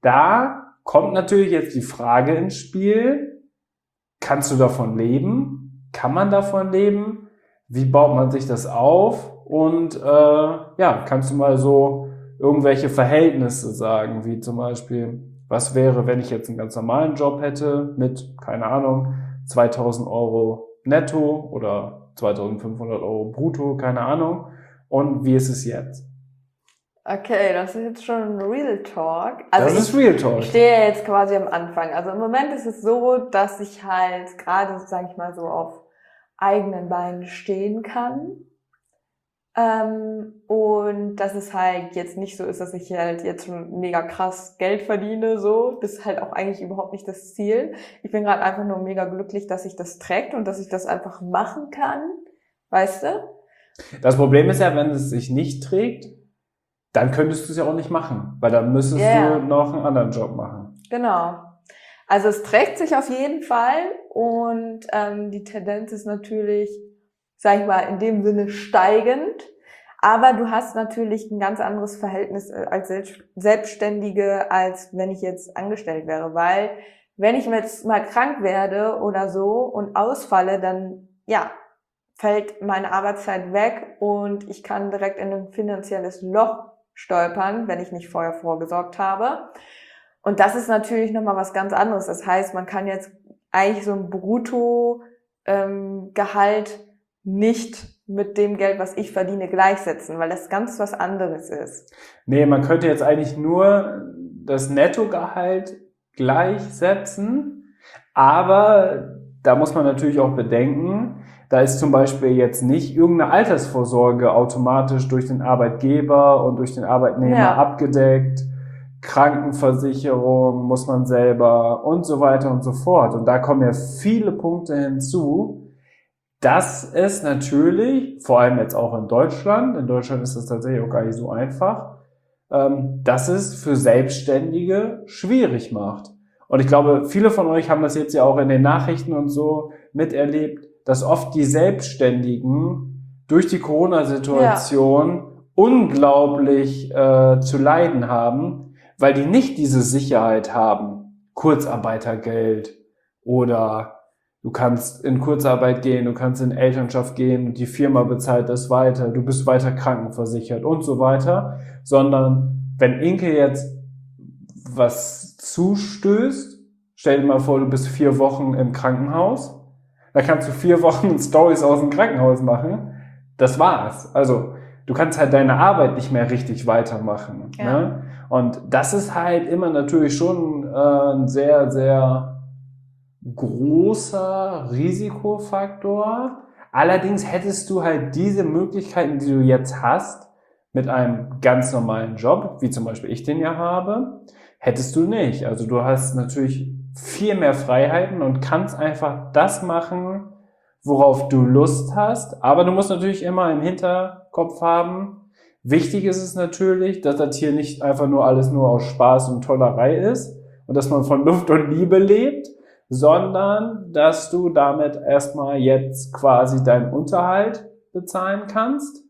Da kommt natürlich jetzt die Frage ins Spiel, kannst du davon leben? Kann man davon leben? Wie baut man sich das auf? Und äh, ja, kannst du mal so irgendwelche Verhältnisse sagen, wie zum Beispiel, was wäre, wenn ich jetzt einen ganz normalen Job hätte mit, keine Ahnung, zweitausend Euro netto oder zweitausendfünfhundert Euro brutto, keine Ahnung. Und wie ist es jetzt? Okay, das ist jetzt schon Real Talk. Also das ist Real Talk. Ich stehe ja jetzt quasi am Anfang. Also im Moment ist es so, dass ich halt gerade, sage ich mal so, auf eigenen Beinen stehen kann. Ähm, und dass es halt jetzt nicht so ist, dass ich halt jetzt schon mega krass Geld verdiene, so. Das ist halt auch eigentlich überhaupt nicht das Ziel. Ich bin gerade einfach nur mega glücklich, dass sich das trägt und dass ich das einfach machen kann. Weißt du? Das Problem ist ja, wenn es sich nicht trägt, dann könntest du es ja auch nicht machen, weil dann müsstest Yeah. du noch einen anderen Job machen. Genau. Also es trägt sich auf jeden Fall und ähm, die Tendenz ist natürlich, sag ich mal, in dem Sinne steigend. Aber du hast natürlich ein ganz anderes Verhältnis als Selbstständige, als wenn ich jetzt angestellt wäre. Weil wenn ich jetzt mal krank werde oder so und ausfalle, dann ja fällt meine Arbeitszeit weg und ich kann direkt in ein finanzielles Loch stolpern, wenn ich nicht vorher vorgesorgt habe. Und das ist natürlich nochmal was ganz anderes. Das heißt, man kann jetzt eigentlich so ein Brutto ähm, Gehalt nicht mit dem Geld, was ich verdiene, gleichsetzen, weil das ganz was anderes ist. Nee, man könnte jetzt eigentlich nur das Nettogehalt gleichsetzen, aber da muss man natürlich auch bedenken, da ist zum Beispiel jetzt nicht irgendeine Altersvorsorge automatisch durch den Arbeitgeber und durch den Arbeitnehmer Ja. abgedeckt, Krankenversicherung muss man selber und so weiter und so fort. Und da kommen ja viele Punkte hinzu, dass es natürlich, vor allem jetzt auch in Deutschland, in Deutschland ist das tatsächlich auch gar nicht so einfach, ähm, dass es für Selbstständige schwierig macht. Und ich glaube, viele von euch haben das jetzt ja auch in den Nachrichten und so miterlebt, dass oft die Selbstständigen durch die Corona-Situation ja. unglaublich äh, zu leiden haben, weil die nicht diese Sicherheit haben. Kurzarbeitergeld oder du kannst in Kurzarbeit gehen, du kannst in Elternschaft gehen und die Firma bezahlt das weiter, du bist weiter krankenversichert und so weiter. Sondern wenn Inke jetzt was zustößt, stell dir mal vor, du bist vier Wochen im Krankenhaus, da kannst du vier Wochen Stories aus dem Krankenhaus machen. Das war's. Also du kannst halt deine Arbeit nicht mehr richtig weitermachen. Ja. Ne? Und das ist halt immer natürlich schon äh, ein sehr, sehr großer Risikofaktor. Allerdings hättest du halt diese Möglichkeiten, die du jetzt hast, mit einem ganz normalen Job, wie zum Beispiel ich den ja habe, hättest du nicht. Also du hast natürlich viel mehr Freiheiten und kannst einfach das machen, worauf du Lust hast. Aber du musst natürlich immer im Hinterkopf haben, wichtig ist es natürlich, dass das hier nicht einfach nur alles nur aus Spaß und Tollerei ist und dass man von Luft und Liebe lebt, sondern dass du damit erstmal jetzt quasi deinen Unterhalt bezahlen kannst,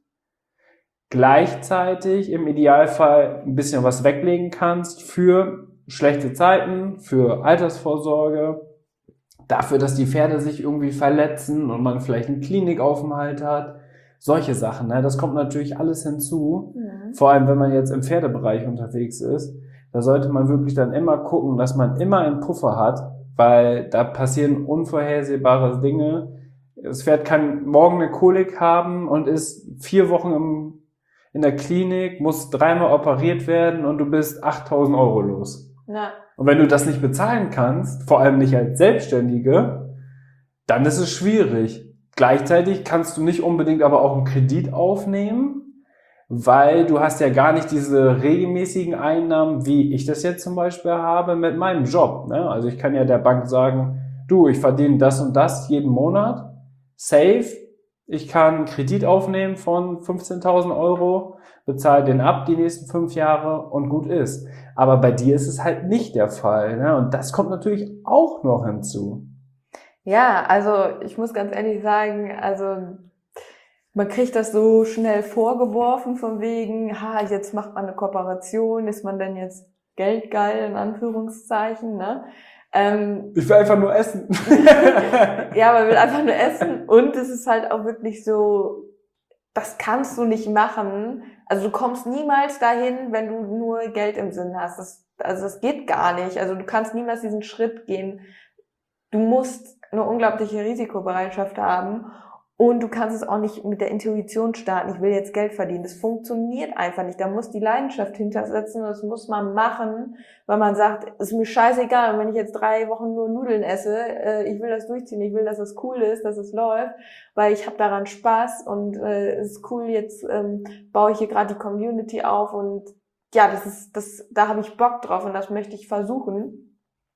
gleichzeitig im Idealfall ein bisschen was weglegen kannst für schlechte Zeiten, für Altersvorsorge, dafür, dass die Pferde sich irgendwie verletzen und man vielleicht einen Klinikaufenthalt hat. Solche Sachen, ne? Das kommt natürlich alles hinzu. Mhm. Vor allem, wenn man jetzt im Pferdebereich unterwegs ist. Da sollte man wirklich dann immer gucken, dass man immer einen Puffer hat, weil da passieren unvorhersehbare Dinge. Das Pferd kann morgen eine Kolik haben und ist vier Wochen im, in der Klinik, muss dreimal operiert werden und du bist achttausend Euro los. Ja. Und wenn du das nicht bezahlen kannst, vor allem nicht als Selbstständige, dann ist es schwierig. Gleichzeitig kannst du nicht unbedingt aber auch einen Kredit aufnehmen, weil du hast ja gar nicht diese regelmäßigen Einnahmen, wie ich das jetzt zum Beispiel habe mit meinem Job. Ne? Also ich kann ja der Bank sagen, du, ich verdiene das und das jeden Monat, safe. Ich kann einen Kredit aufnehmen von fünfzehntausend Euro, bezahle den ab die nächsten fünf Jahre und gut ist. Aber bei dir ist es halt nicht der Fall. Ne? Und das kommt natürlich auch noch hinzu. Ja, also ich muss ganz ehrlich sagen, also man kriegt das so schnell vorgeworfen von wegen, ha, jetzt macht man eine Kooperation, ist man denn jetzt geldgeil in Anführungszeichen, ne? Ähm, Ich will einfach nur essen. ja, man will einfach nur essen und es ist halt auch wirklich so, das kannst du nicht machen. Also du kommst niemals dahin, wenn du nur Geld im Sinn hast. Das, also das geht gar nicht. Also du kannst niemals diesen Schritt gehen. Du musst eine unglaubliche Risikobereitschaft haben und du kannst es auch nicht mit der Intuition starten, ich will jetzt Geld verdienen. Das funktioniert einfach nicht. Da muss die Leidenschaft hintersetzen und das muss man machen, weil man sagt, ist mir scheißegal, und wenn ich jetzt drei Wochen nur Nudeln esse, äh, ich will das durchziehen, ich will, dass es cool ist, dass es läuft, weil ich habe daran Spaß und äh, es ist cool, jetzt ähm, baue ich hier gerade die Community auf und ja, das ist, das, da habe ich Bock drauf und das möchte ich versuchen.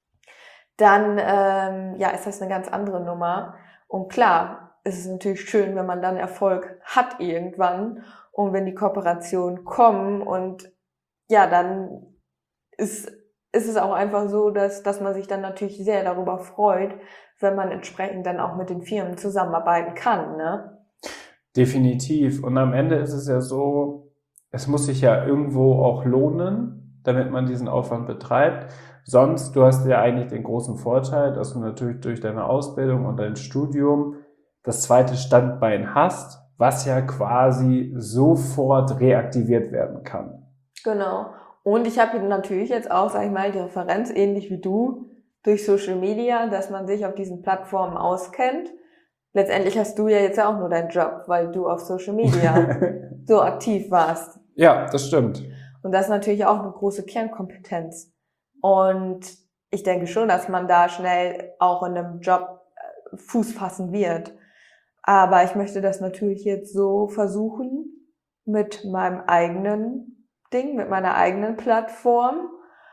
Dann ähm, ja, ist das eine ganz andere Nummer. Und klar, es ist natürlich schön, wenn man dann Erfolg hat irgendwann und wenn die Kooperationen kommen und ja, dann ist, ist es auch einfach so, dass, dass man sich dann natürlich sehr darüber freut, wenn man entsprechend dann auch mit den Firmen zusammenarbeiten kann, ne? Definitiv. Und am Ende ist es ja so, es muss sich ja irgendwo auch lohnen, damit man diesen Aufwand betreibt. Sonst, du hast ja eigentlich den großen Vorteil, dass du natürlich durch deine Ausbildung und dein Studium das zweite Standbein hast, was ja quasi sofort reaktiviert werden kann. Genau. Und ich habe natürlich jetzt auch, sag ich mal, die Referenz, ähnlich wie du, durch Social Media, dass man sich auf diesen Plattformen auskennt. Letztendlich hast du ja jetzt ja auch nur deinen Job, weil du auf Social Media so aktiv warst. Ja, das stimmt. Und das ist natürlich auch eine große Kernkompetenz. Und ich denke schon, dass man da schnell auch in einem Job Fuß fassen wird. Aber ich möchte das natürlich jetzt so versuchen mit meinem eigenen Ding, mit meiner eigenen Plattform.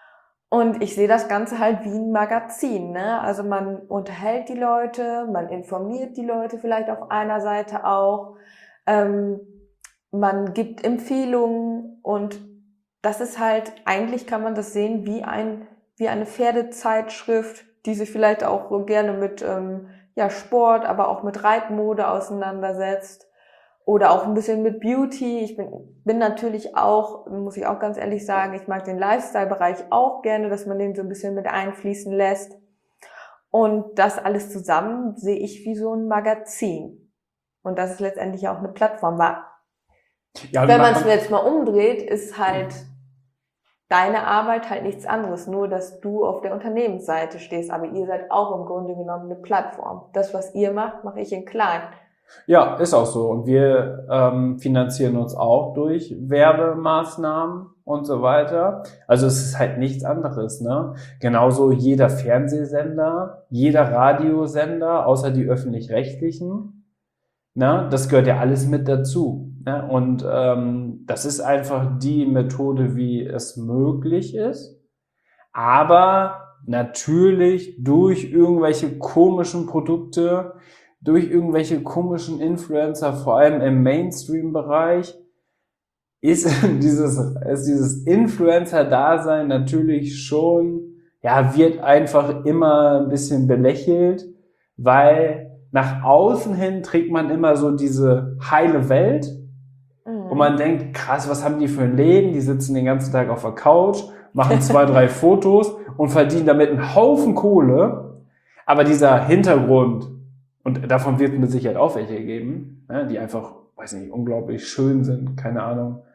Und ich sehe das Ganze halt wie ein Magazin, ne? Also man unterhält die Leute, man informiert die Leute vielleicht auf einer Seite auch, ähm, man gibt Empfehlungen und das ist halt, eigentlich kann man das sehen wie ein wie eine Pferdezeitschrift, die sich vielleicht auch so gerne mit ähm, ja Sport, aber auch mit Reitmode auseinandersetzt oder auch ein bisschen mit Beauty. Ich bin bin natürlich auch, muss ich auch ganz ehrlich sagen, ich mag den Lifestyle-Bereich auch gerne, dass man den so ein bisschen mit einfließen lässt. Und das alles zusammen sehe ich wie so ein Magazin. Und das ist letztendlich auch eine Plattform. War. Ja, Wenn man es jetzt mal umdreht, ist halt deine Arbeit halt nichts anderes, nur dass du auf der Unternehmensseite stehst, aber ihr seid auch im Grunde genommen eine Plattform. Das, was ihr macht, mache ich in klein. Ja, ist auch so. Und wir ähm, finanzieren uns auch durch Werbemaßnahmen und so weiter. Also es ist halt nichts anderes, ne? Genauso jeder Fernsehsender, jeder Radiosender, außer die öffentlich-rechtlichen, ne? Das gehört ja alles mit dazu. Ja, und ähm, das ist einfach die Methode, wie es möglich ist. Aber natürlich durch irgendwelche komischen Produkte, durch irgendwelche komischen Influencer, vor allem im Mainstream-Bereich, ist dieses, ist dieses Influencer-Dasein natürlich schon, ja, wird einfach immer ein bisschen belächelt, weil nach außen hin trägt man immer so diese heile Welt mhm. und man denkt, krass, was haben die für ein Leben? Die sitzen den ganzen Tag auf der Couch, machen zwei, drei Fotos und verdienen damit einen Haufen Kohle. Aber dieser Hintergrund, und davon wird es mit Sicherheit auch welche geben, die einfach, weiß nicht, unglaublich schön sind, keine Ahnung,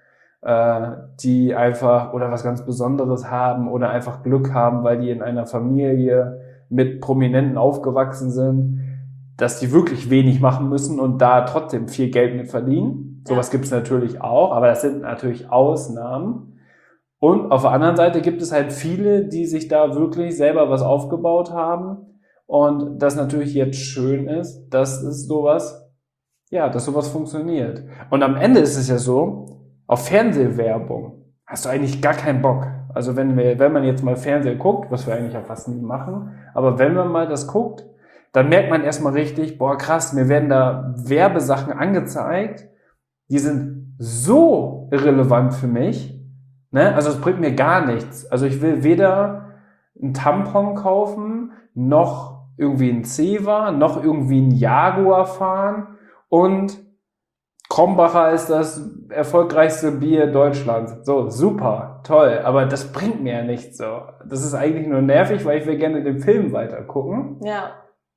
die einfach oder was ganz Besonderes haben oder einfach Glück haben, weil die in einer Familie mit Prominenten aufgewachsen sind, dass die wirklich wenig machen müssen und da trotzdem viel Geld mit verdienen. Ja. Sowas gibt es natürlich auch, aber das sind natürlich Ausnahmen. Und auf der anderen Seite gibt es halt viele, die sich da wirklich selber was aufgebaut haben und das natürlich jetzt schön ist, dass es sowas, ja, dass sowas funktioniert. Und am Ende ist es ja so, auf Fernsehwerbung hast du eigentlich gar keinen Bock. Also wenn wir, wenn man jetzt mal Fernsehen guckt, was wir eigentlich ja fast nie machen, aber wenn man mal das guckt, dann merkt man erstmal richtig, boah krass, mir werden da Werbesachen angezeigt, die sind so irrelevant für mich, ne? Also es bringt mir gar nichts. Also ich will weder einen Tampon kaufen, noch irgendwie einen Zewa, noch irgendwie einen Jaguar fahren und Krombacher ist das erfolgreichste Bier Deutschlands. So, super, toll, aber das bringt mir ja nichts so. Das ist eigentlich nur nervig, weil ich will gerne den Film weiter gucken. Ja.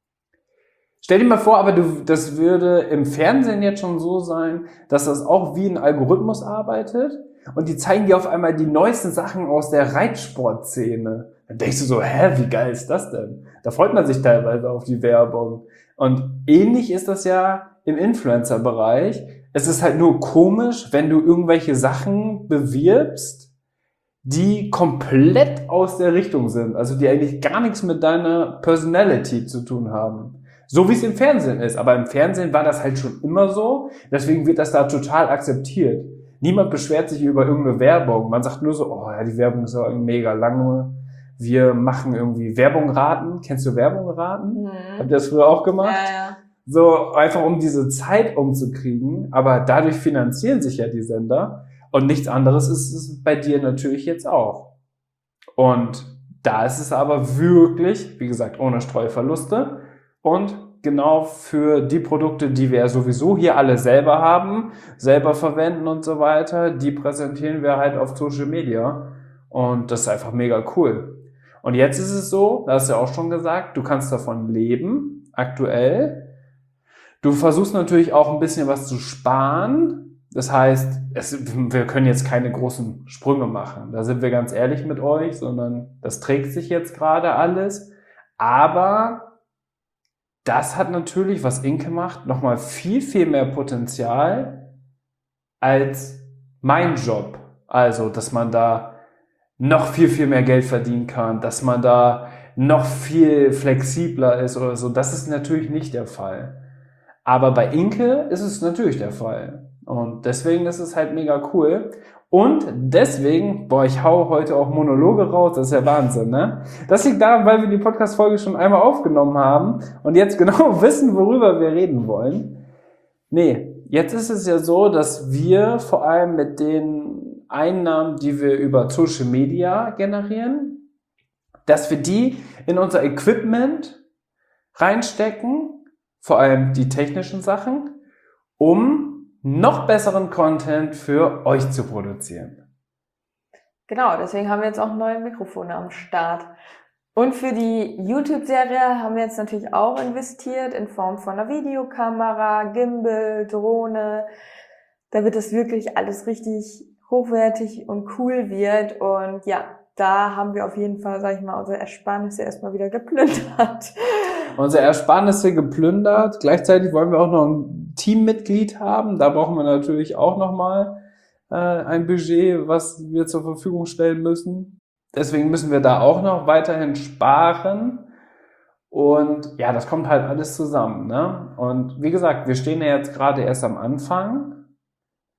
Stell dir mal vor, aber du, das würde im Fernsehen jetzt schon so sein, dass das auch wie ein Algorithmus arbeitet und die zeigen dir auf einmal die neuesten Sachen aus der Reitsportszene. Dann denkst du so, hä, wie geil ist das denn? Da freut man sich teilweise auf die Werbung. Und ähnlich ist das ja im Influencer-Bereich. Es ist halt nur komisch, wenn du irgendwelche Sachen bewirbst, die komplett aus der Richtung sind, also die eigentlich gar nichts mit deiner Personality zu tun haben. So wie es im Fernsehen ist. Aber im Fernsehen war das halt schon immer so, deswegen wird das da total akzeptiert. Niemand beschwert sich über irgendeine Werbung. Man sagt nur so, oh ja, die Werbung ist ja mega lange. Wir machen irgendwie Werbung raten. Kennst du Werbung raten? Mhm. Habt ihr das früher auch gemacht? Ja, ja. So einfach um diese Zeit umzukriegen, aber dadurch finanzieren sich ja die Sender und nichts anderes ist es bei dir natürlich jetzt auch. Und da ist es aber wirklich, wie gesagt, ohne Streuverluste und genau für die Produkte, die wir ja sowieso hier alle selber haben, selber verwenden und so weiter, die präsentieren wir halt auf Social Media und das ist einfach mega cool. Und jetzt ist es so, da hast du ja auch schon gesagt, du kannst davon leben, aktuell. Du versuchst natürlich auch ein bisschen was zu sparen. Das heißt, es, wir können jetzt keine großen Sprünge machen. Da sind wir ganz ehrlich mit euch, sondern das trägt sich jetzt gerade alles. Aber das hat natürlich, was Inke macht, nochmal viel, viel mehr Potenzial als mein Job. Also, dass man da noch viel, viel mehr Geld verdienen kann, dass man da noch viel flexibler ist oder so. Das ist natürlich nicht der Fall. Aber bei Inke ist es natürlich der Fall. Und deswegen ist es halt mega cool. Und deswegen, boah, ich hau heute auch Monologe raus, das ist ja Wahnsinn, ne? Das liegt daran, weil wir die Podcast-Folge schon einmal aufgenommen haben und jetzt genau wissen, worüber wir reden wollen. Nee, jetzt ist es ja so, dass wir vor allem mit den Einnahmen, die wir über Social Media generieren, dass wir die in unser Equipment reinstecken, vor allem die technischen Sachen, um noch besseren Content für euch zu produzieren. Genau, deswegen haben wir jetzt auch neue Mikrofone am Start. Und für die YouTube-Serie haben wir jetzt natürlich auch investiert in Form von einer Videokamera, Gimbal, Drohne, damit es wirklich alles richtig hochwertig und cool wird. Und ja, da haben wir auf jeden Fall, sag ich mal, unsere Ersparnisse erstmal wieder geplündert. Unsere Ersparnisse geplündert. Gleichzeitig wollen wir auch noch ein Teammitglied haben. Da brauchen wir natürlich auch nochmal äh, ein Budget, was wir zur Verfügung stellen müssen. Deswegen müssen wir da auch noch weiterhin sparen. Und ja, das kommt halt alles zusammen, ne? Und wie gesagt, wir stehen ja jetzt gerade erst am Anfang.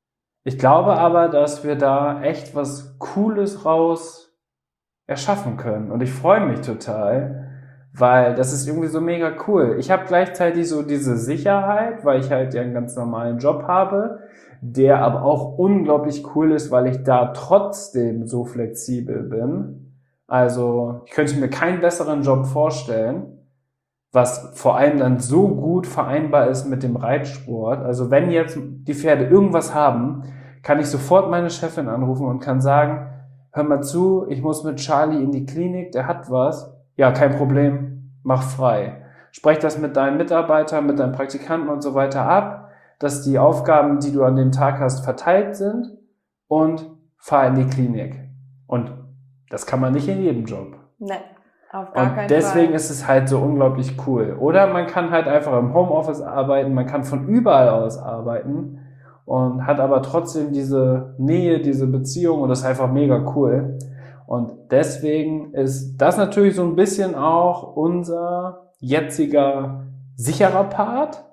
Ich glaube aber, dass wir da echt was Cooles raus erschaffen können. Und ich freue mich total, weil das ist irgendwie so mega cool. Ich habe gleichzeitig so diese Sicherheit, weil ich halt ja einen ganz normalen Job habe, der aber auch unglaublich cool ist, weil ich da trotzdem so flexibel bin. Also ich könnte mir keinen besseren Job vorstellen, was vor allem dann so gut vereinbar ist mit dem Reitsport. Also wenn jetzt die Pferde irgendwas haben, kann ich sofort meine Chefin anrufen und kann sagen, hör mal zu, ich muss mit Charlie in die Klinik, der hat was. Ja, kein Problem, mach frei. Sprech das mit deinen Mitarbeitern, mit deinen Praktikanten und so weiter ab, dass die Aufgaben, die du an dem Tag hast, verteilt sind und fahr in die Klinik. Und das kann man nicht in jedem Job. Nee. Auf gar Und keinen deswegen Fall. ist es halt so unglaublich cool. Oder man kann halt einfach im Homeoffice arbeiten, man kann von überall aus arbeiten und hat aber trotzdem diese Nähe, diese Beziehung und das ist einfach mega cool. Und deswegen ist das natürlich so ein bisschen auch unser jetziger sicherer Part.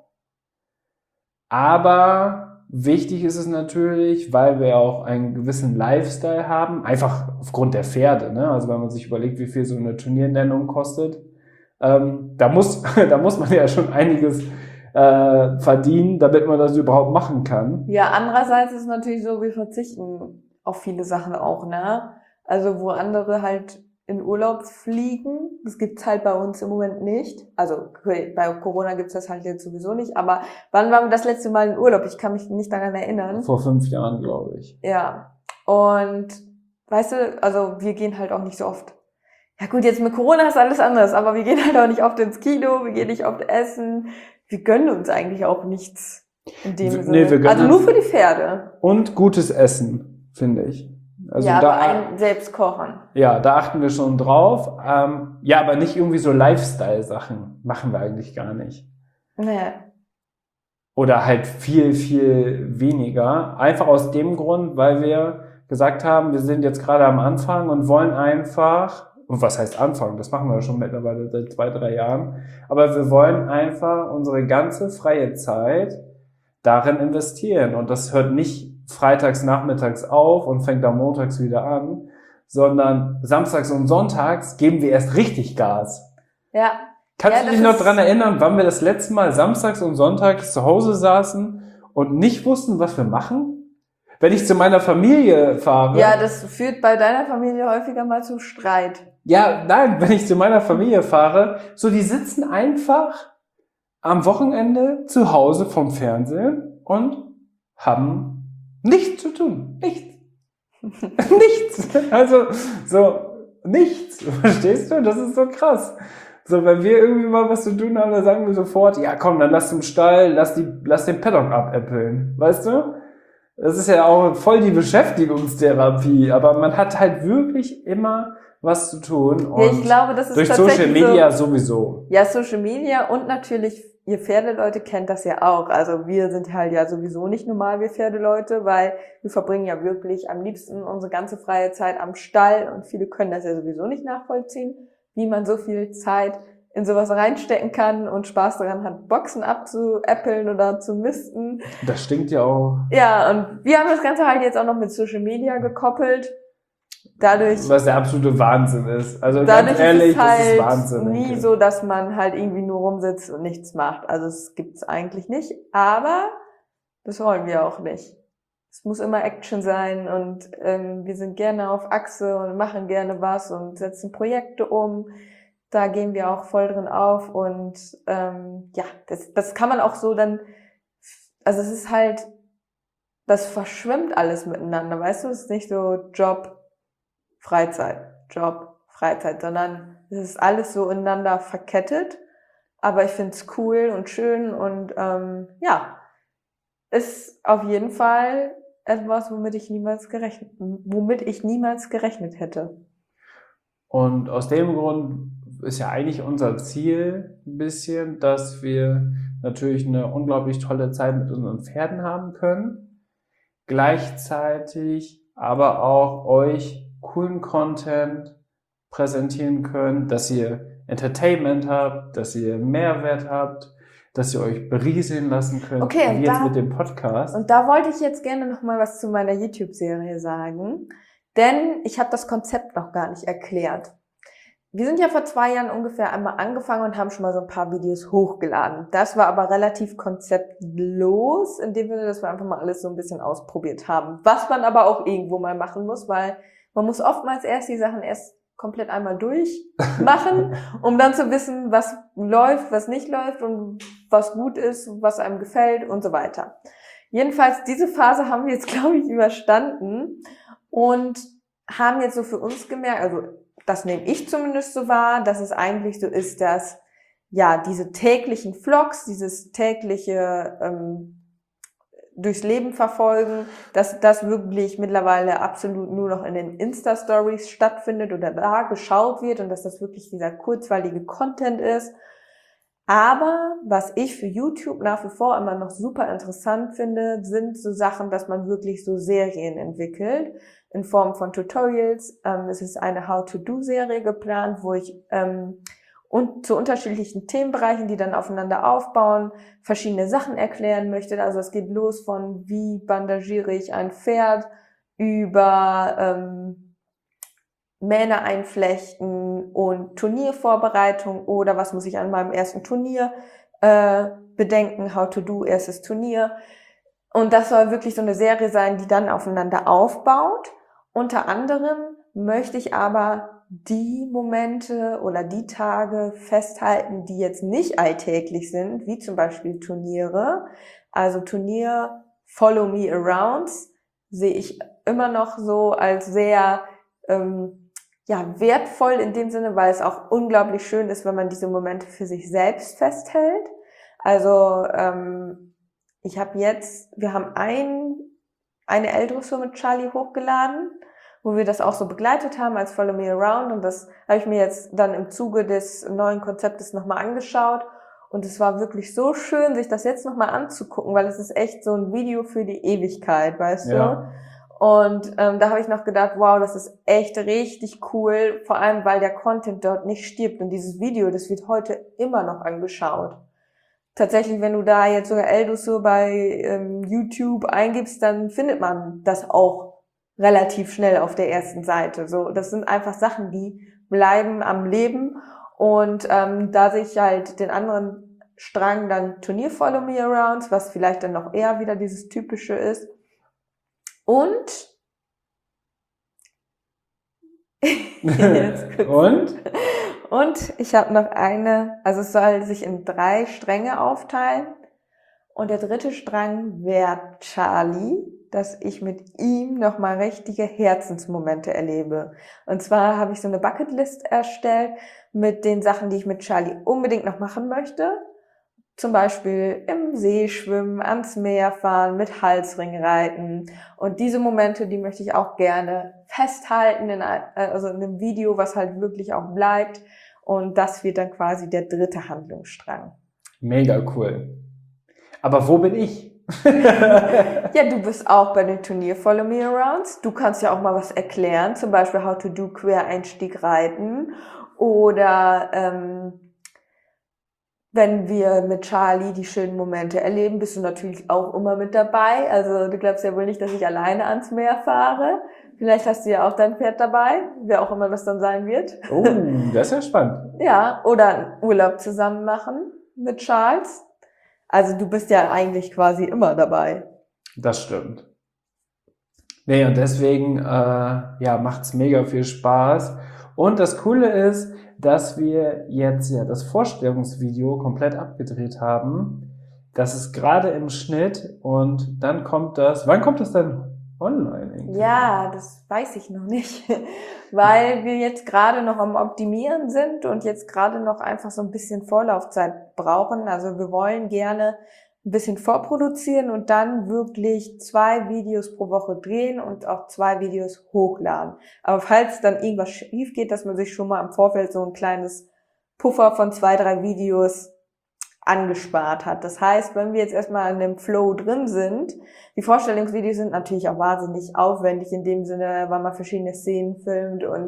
Aber wichtig ist es natürlich, weil wir auch einen gewissen Lifestyle haben, einfach aufgrund der Pferde, ne? Also wenn man sich überlegt, wie viel so eine Turniernennung kostet, ähm, da muss da muss man ja schon einiges äh, verdienen, damit man das überhaupt machen kann. Ja, andererseits ist es natürlich so, wir verzichten auf viele Sachen auch, ne? Also wo andere halt in Urlaub fliegen, das gibt's halt bei uns im Moment nicht. Also bei Corona gibt's das halt jetzt sowieso nicht. Aber wann waren wir das letzte Mal in Urlaub? Ich kann mich nicht daran erinnern. Vor fünf Jahren, glaube ich. Ja, und weißt du, also wir gehen halt auch nicht so oft. Ja gut, jetzt mit Corona ist alles anders, aber wir gehen halt auch nicht oft ins Kino, wir gehen nicht oft essen. Wir gönnen uns eigentlich auch nichts in dem Nee, Sinne. wir gönnen Also nur uns- für die Pferde. Und gutes Essen, finde ich. Also ja, da, aber ein selbst kochen. ja, da achten wir schon drauf. Ähm, ja, aber nicht irgendwie so Lifestyle-Sachen machen wir eigentlich gar nicht. Nee. Oder halt viel, viel weniger. Einfach aus dem Grund, weil wir gesagt haben, wir sind jetzt gerade am Anfang und wollen einfach, und was heißt Anfang? Das machen wir schon mittlerweile seit zwei, drei Jahren. Aber wir wollen einfach unsere ganze freie Zeit darin investieren. Und das hört nicht freitags nachmittags auf und fängt am montags wieder an, sondern samstags und sonntags geben wir erst richtig Gas. Ja. Kannst Ja, du das dich noch ist- dran erinnern, wann wir das letzte Mal samstags und sonntags zu Hause saßen und nicht wussten, was wir machen? Wenn ich zu meiner Familie fahre. Ja, das führt bei deiner Familie häufiger mal zu Streit. Ja, nein, wenn ich zu meiner Familie fahre, so die sitzen einfach am Wochenende zu Hause vom Fernsehen und haben nichts zu tun. Nichts. Nichts. Also, so, nichts. Verstehst du? Das ist so krass. So, wenn wir irgendwie mal was zu tun haben, dann sagen wir sofort, ja komm, dann lass zum Stall, lass die, lass den Paddock abäppeln. Weißt du? Das ist ja auch voll die Beschäftigungstherapie, aber man hat halt wirklich immer was zu tun. Und Ja, ich glaube, das ist durch tatsächlich Social Media so, sowieso. ja, Social Media und natürlich, ihr Pferdeleute kennt das ja auch. Also wir sind halt ja sowieso nicht normal, wir Pferdeleute, weil wir verbringen ja wirklich am liebsten unsere ganze freie Zeit am Stall und viele können das ja sowieso nicht nachvollziehen, wie man so viel Zeit in sowas reinstecken kann und Spaß daran hat, Boxen abzuäppeln oder zu misten. Das stinkt ja auch. Ja, und wir haben das Ganze halt jetzt auch noch mit Social Media gekoppelt. Dadurch, Was der absolute Wahnsinn ist. Also dadurch ganz ehrlich, ist es halt das ist Wahnsinn. nie denke. so, dass man halt irgendwie nur rumsitzt und nichts macht. Also es gibt's eigentlich nicht. Aber das wollen wir auch nicht. Es muss immer Action sein und ähm, wir sind gerne auf Achse und machen gerne was und setzen Projekte um. Da gehen wir auch voll drin auf und ähm, ja, das, das kann man auch so dann, also es ist halt, das verschwimmt alles miteinander, weißt du, es ist nicht so Job, Freizeit, Job, Freizeit, sondern es ist alles so ineinander verkettet, aber ich finde es cool und schön und ähm, ja, ist auf jeden Fall etwas, womit ich niemals gerechnet, womit ich niemals gerechnet hätte. Und aus dem Grund ist ja eigentlich unser Ziel ein bisschen, dass wir natürlich eine unglaublich tolle Zeit mit unseren Pferden haben können, gleichzeitig aber auch euch coolen Content präsentieren können, dass ihr Entertainment habt, dass ihr Mehrwert habt, dass ihr euch berieseln lassen könnt, Okay, wie jetzt da, mit dem Podcast. Und da wollte ich jetzt gerne noch mal was zu meiner YouTube-Serie sagen, denn ich habe das Konzept noch gar nicht erklärt. Wir sind ja vor zwei Jahren ungefähr einmal angefangen und haben schon mal so ein paar Videos hochgeladen. Das war aber relativ konzeptlos, in dem Sinne, dass wir einfach mal alles so ein bisschen ausprobiert haben. Was man aber auch irgendwo mal machen muss, weil man muss oftmals erst die Sachen erst komplett einmal durchmachen, um dann zu wissen, was läuft, was nicht läuft und was gut ist, was einem gefällt und so weiter. Jedenfalls, diese Phase haben wir jetzt, glaube ich, überstanden und haben jetzt so für uns gemerkt, also das nehme ich zumindest so wahr, dass es eigentlich so ist, dass ja diese täglichen Vlogs, dieses tägliche ähm, durchs Leben verfolgen, dass das wirklich mittlerweile absolut nur noch in den Insta-Stories stattfindet oder da geschaut wird und dass das wirklich dieser kurzweilige Content ist. Aber was ich für YouTube nach wie vor immer noch super interessant finde, sind so Sachen, dass man wirklich so Serien entwickelt in Form von Tutorials. Ähm, es ist eine How-to-Do-Serie geplant, wo ich ähm, und zu unterschiedlichen Themenbereichen, die dann aufeinander aufbauen, verschiedene Sachen erklären möchte. Also es geht los von wie bandagiere ich ein Pferd über ähm, Mähne einflechten und Turniervorbereitung oder was muss ich an meinem ersten Turnier äh, bedenken, how to do, erstes Turnier. Und das soll wirklich so eine Serie sein, die dann aufeinander aufbaut. Unter anderem möchte ich aber die Momente oder die Tage festhalten, die jetzt nicht alltäglich sind, wie zum Beispiel Turniere. Also Turnier Follow Me Arounds sehe ich immer noch so als sehr ähm, ja wertvoll in dem Sinne, weil es auch unglaublich schön ist, wenn man diese Momente für sich selbst festhält. Also ähm, ich habe jetzt, wir haben ein, eine L-Dressur mit Charlie hochgeladen, wo wir das auch so begleitet haben als Follow Me Around und das habe ich mir jetzt dann im Zuge des neuen Konzeptes nochmal angeschaut und es war wirklich so schön, sich das jetzt nochmal anzugucken, weil es ist echt so ein Video für die Ewigkeit, weißt Ja. du? Und ähm, da habe ich noch gedacht, wow, das ist echt richtig cool, vor allem, weil der Content dort nicht stirbt und dieses Video, das wird heute immer noch angeschaut. Tatsächlich, wenn du da jetzt sogar L-Dressur bei ähm, YouTube eingibst, dann findet man das auch relativ schnell auf der ersten Seite. So, das sind einfach Sachen, die bleiben am Leben und ähm, da sehe ich halt den anderen Strang dann Turnier Follow Me Arounds, was vielleicht dann noch eher wieder dieses Typische ist. Und und? Und ich habe noch eine, also es soll sich in drei Stränge aufteilen. Und der dritte Strang wäre Charlie, dass ich mit ihm nochmal richtige Herzensmomente erlebe. Und zwar habe ich so eine Bucketlist erstellt mit den Sachen, die ich mit Charlie unbedingt noch machen möchte. Zum Beispiel im See schwimmen, ans Meer fahren, mit Halsring reiten. Und diese Momente, die möchte ich auch gerne festhalten, in, also in einem Video, was halt wirklich auch bleibt. Und das wird dann quasi der dritte Handlungsstrang. Mega cool. Aber wo bin ich? Ja, du bist auch bei den Turnier Follow Me Arounds. Du kannst ja auch mal was erklären, zum Beispiel How to do Quereinstieg reiten oder ähm, wenn wir mit Charlie die schönen Momente erleben, bist du natürlich auch immer mit dabei. Also du glaubst ja wohl nicht, dass ich alleine ans Meer fahre. Vielleicht hast du ja auch dein Pferd dabei, wer auch immer das dann sein wird. Oh, das ist ja spannend. Ja, oder einen Urlaub zusammen machen mit Charles. Also du bist ja eigentlich quasi immer dabei. Das stimmt. Nee, und deswegen äh, ja, macht's mega viel Spaß. Und das Coole ist, dass wir jetzt ja das Vorstellungsvideo komplett abgedreht haben. Das ist gerade im Schnitt und dann kommt das. Wann kommt das denn online? Irgendwie? Ja, das weiß ich noch nicht, weil wir jetzt gerade noch am Optimieren sind und jetzt gerade noch einfach so ein bisschen Vorlaufzeit brauchen. Also wir wollen gerne ein bisschen vorproduzieren und dann wirklich zwei Videos pro Woche drehen und auch zwei Videos hochladen. Aber falls dann irgendwas schief geht, dass man sich schon mal im Vorfeld so ein kleines Puffer von zwei, drei Videos angespart hat. Das heißt, wenn wir jetzt erstmal in dem Flow drin sind, die Vorstellungsvideos sind natürlich auch wahnsinnig aufwendig in dem Sinne, weil man verschiedene Szenen filmt und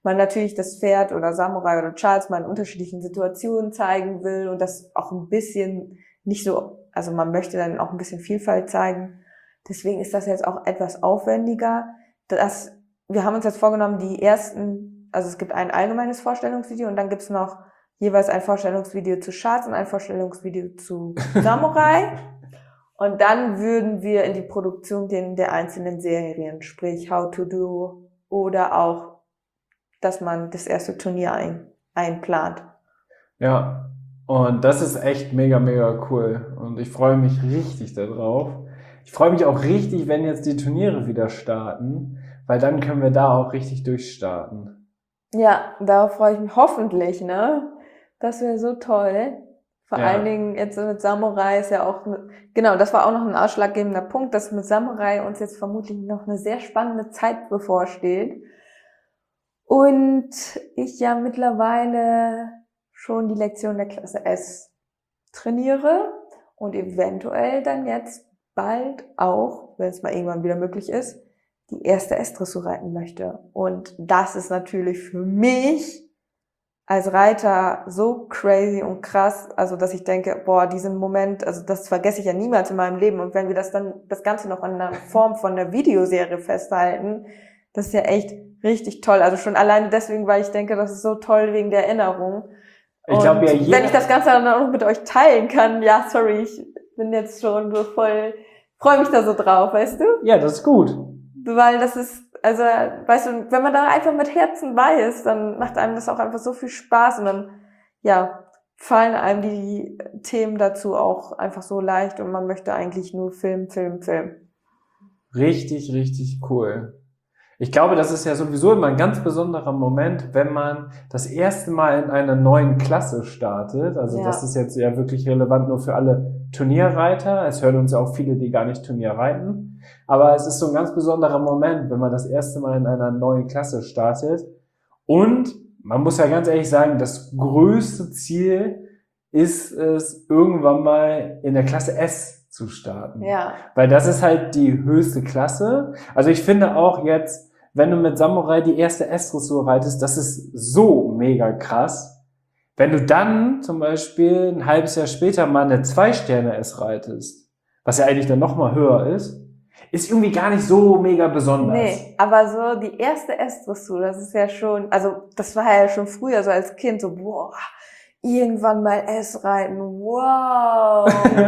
man natürlich das Pferd oder Samurai oder Charles mal in unterschiedlichen Situationen zeigen will und das auch ein bisschen nicht so, also man möchte dann auch ein bisschen Vielfalt zeigen. Deswegen ist das jetzt auch etwas aufwendiger. Das, wir haben uns jetzt vorgenommen, die ersten, also es gibt ein allgemeines Vorstellungsvideo und dann gibt's noch jeweils ein Vorstellungsvideo zu Charles und ein Vorstellungsvideo zu Samurai. Und dann würden wir in die Produktion gehen der einzelnen Serien, sprich How to Do oder auch, dass man das erste Turnier ein, einplant. Ja, und das ist echt mega, mega cool. Und ich freue mich richtig darauf. Ich freue mich auch richtig, wenn jetzt die Turniere wieder starten, weil dann können wir da auch richtig durchstarten. Ja, darauf freue ich mich hoffentlich, ne? Das wäre so toll. Vor Ja. allen Dingen jetzt mit Samurai ist ja auch, ne, genau, das war auch noch ein ausschlaggebender Punkt, dass mit Samurai uns jetzt vermutlich noch eine sehr spannende Zeit bevorsteht. Und ich ja mittlerweile schon die Lektion der Klasse S trainiere und eventuell dann jetzt bald auch, wenn es mal irgendwann wieder möglich ist, die erste S-Dressur reiten möchte. Und das ist natürlich für mich als Reiter so crazy und krass, also dass ich denke, boah, diesen Moment, also das vergesse ich ja niemals in meinem Leben. Und wenn wir das dann, das Ganze noch in einer Form von einer Videoserie festhalten, das ist ja echt richtig toll. Also schon alleine deswegen, weil ich denke, das ist so toll wegen der Erinnerung. Ich glaube ja, jeder, wenn ich das Ganze dann auch mit euch teilen kann, ja, sorry, ich bin jetzt schon so voll, freue mich da so drauf, weißt du? ja, das ist gut. Weil das ist, also, weißt du, wenn man da einfach mit Herzen bei ist, dann macht einem das auch einfach so viel Spaß und dann, ja, fallen einem die Themen dazu auch einfach so leicht und man möchte eigentlich nur Film, Film, Film. Richtig, richtig cool. Ich glaube, das ist ja sowieso immer ein ganz besonderer Moment, wenn man das erste Mal in einer neuen Klasse startet. Also Ja. das ist jetzt ja wirklich relevant nur für alle Turnierreiter. Es hören uns ja auch viele, die gar nicht Turnier reiten. Aber es ist so ein ganz besonderer Moment, wenn man das erste Mal in einer neuen Klasse startet. Und man muss ja ganz ehrlich sagen, das größte Ziel ist es, irgendwann mal in der Klasse S zu starten. Ja. Weil das ist halt die höchste Klasse. Also ich finde auch jetzt, wenn du mit Samurai die erste S-Dressur reitest, das ist so mega krass. Wenn du dann zum Beispiel ein halbes Jahr später mal eine Zwei-Sterne-S reitest, was ja eigentlich dann nochmal höher ist, ist irgendwie gar nicht so mega besonders. Nee, aber so die erste S-Dressur, das ist ja schon, also das war ja schon früher so als Kind so, boah, irgendwann mal S reiten, wow.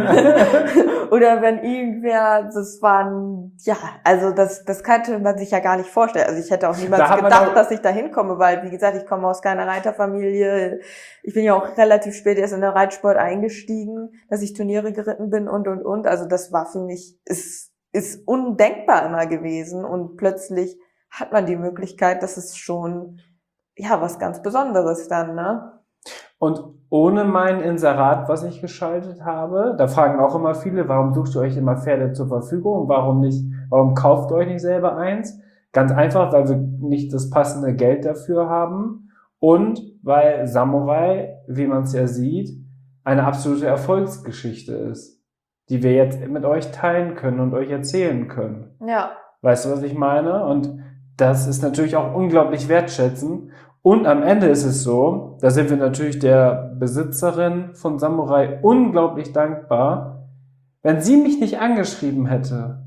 Oder wenn irgendwer, das waren, ja, also das, das kannte man sich ja gar nicht vorstellen. Also ich hätte auch niemals Da hat man gedacht, auch- dass ich da hinkomme, weil, wie gesagt, ich komme aus keiner Reiterfamilie. Ich bin ja auch relativ spät erst in den Reitsport eingestiegen, dass ich Turniere geritten bin und, und, und. Also das war für mich, ist, ist undenkbar immer gewesen. Und plötzlich hat man die Möglichkeit, das ist schon, ja, was ganz Besonderes dann, ne? Und ohne mein Inserat, was ich geschaltet habe, da fragen auch immer viele, warum sucht ihr euch immer Pferde zur Verfügung? Warum nicht, warum kauft ihr euch nicht selber eins? Ganz einfach, weil wir nicht das passende Geld dafür haben und weil Samurai, wie man es ja sieht, eine absolute Erfolgsgeschichte ist, die wir jetzt mit euch teilen können und euch erzählen können. Ja. Weißt du, was ich meine? Und das ist natürlich auch unglaublich wertschätzend. Und am Ende ist es so, da sind wir natürlich der Besitzerin von Samurai unglaublich dankbar. Wenn sie mich nicht angeschrieben hätte,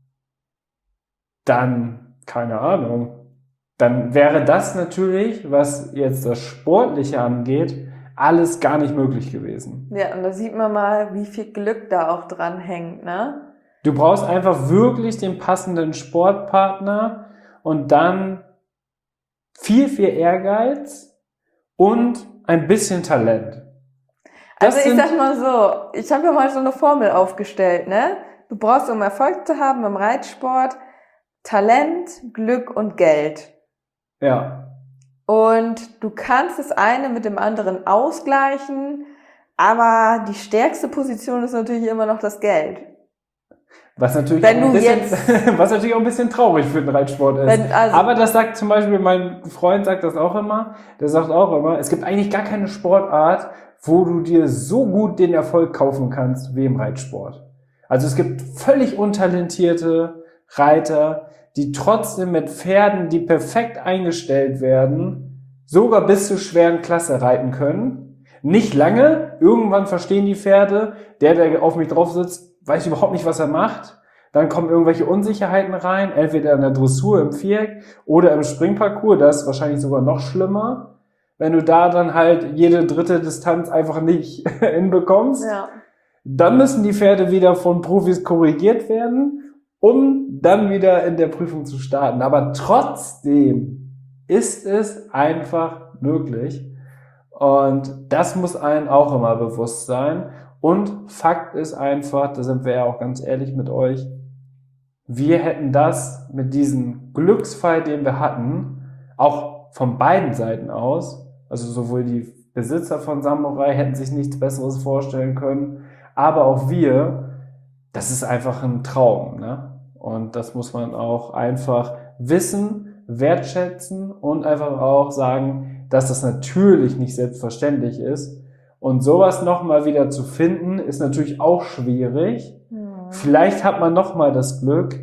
dann, keine Ahnung, dann wäre das natürlich, was jetzt das Sportliche angeht, alles gar nicht möglich gewesen. Ja, und da sieht man mal, wie viel Glück da auch dran hängt, ne? Du brauchst einfach wirklich den passenden Sportpartner und dann viel, viel Ehrgeiz und ein bisschen Talent. Das Also ich sind- sag mal so, ich habe ja mal so eine Formel aufgestellt, ne? Du brauchst, um Erfolg zu haben im Reitsport, Talent, Glück und Geld. Ja, Und du kannst das eine mit dem anderen ausgleichen, aber die stärkste Position ist natürlich immer noch das Geld. was natürlich, Wenn auch ein du bisschen, jetzt- was natürlich auch ein bisschen traurig für den Reitsport ist. Wenn, also, Aber das sagt zum Beispiel, mein Freund sagt das auch immer, der sagt auch immer, es gibt eigentlich gar keine Sportart, wo du dir so gut den Erfolg kaufen kannst wie im Reitsport. Also es gibt völlig untalentierte Reiter, die trotzdem mit Pferden, die perfekt eingestellt werden, sogar bis zur schweren Klasse reiten können. Nicht lange, irgendwann verstehen die Pferde, der, der auf mich drauf sitzt, weiß überhaupt nicht, was er macht. Dann kommen irgendwelche Unsicherheiten rein, entweder in der Dressur, im Viereck oder im Springparcours. Das ist wahrscheinlich sogar noch schlimmer, wenn du da dann halt jede dritte Distanz einfach nicht hinbekommst. Ja. Dann müssen die Pferde wieder von Profis korrigiert werden, um dann wieder in der Prüfung zu starten. Aber trotzdem ist es einfach möglich. Und das muss einem auch immer bewusst sein. Und Fakt ist einfach, da sind wir ja auch ganz ehrlich mit euch, wir hätten das mit diesem Glücksfall, den wir hatten, auch von beiden Seiten aus, also sowohl die Besitzer von Samurai hätten sich nichts Besseres vorstellen können, aber auch wir, das ist einfach ein Traum, ne? Und das muss man auch einfach wissen, wertschätzen und einfach auch sagen, dass das natürlich nicht selbstverständlich ist. Und sowas nochmal wieder zu finden, ist natürlich auch schwierig. Mhm. Vielleicht hat man nochmal das Glück,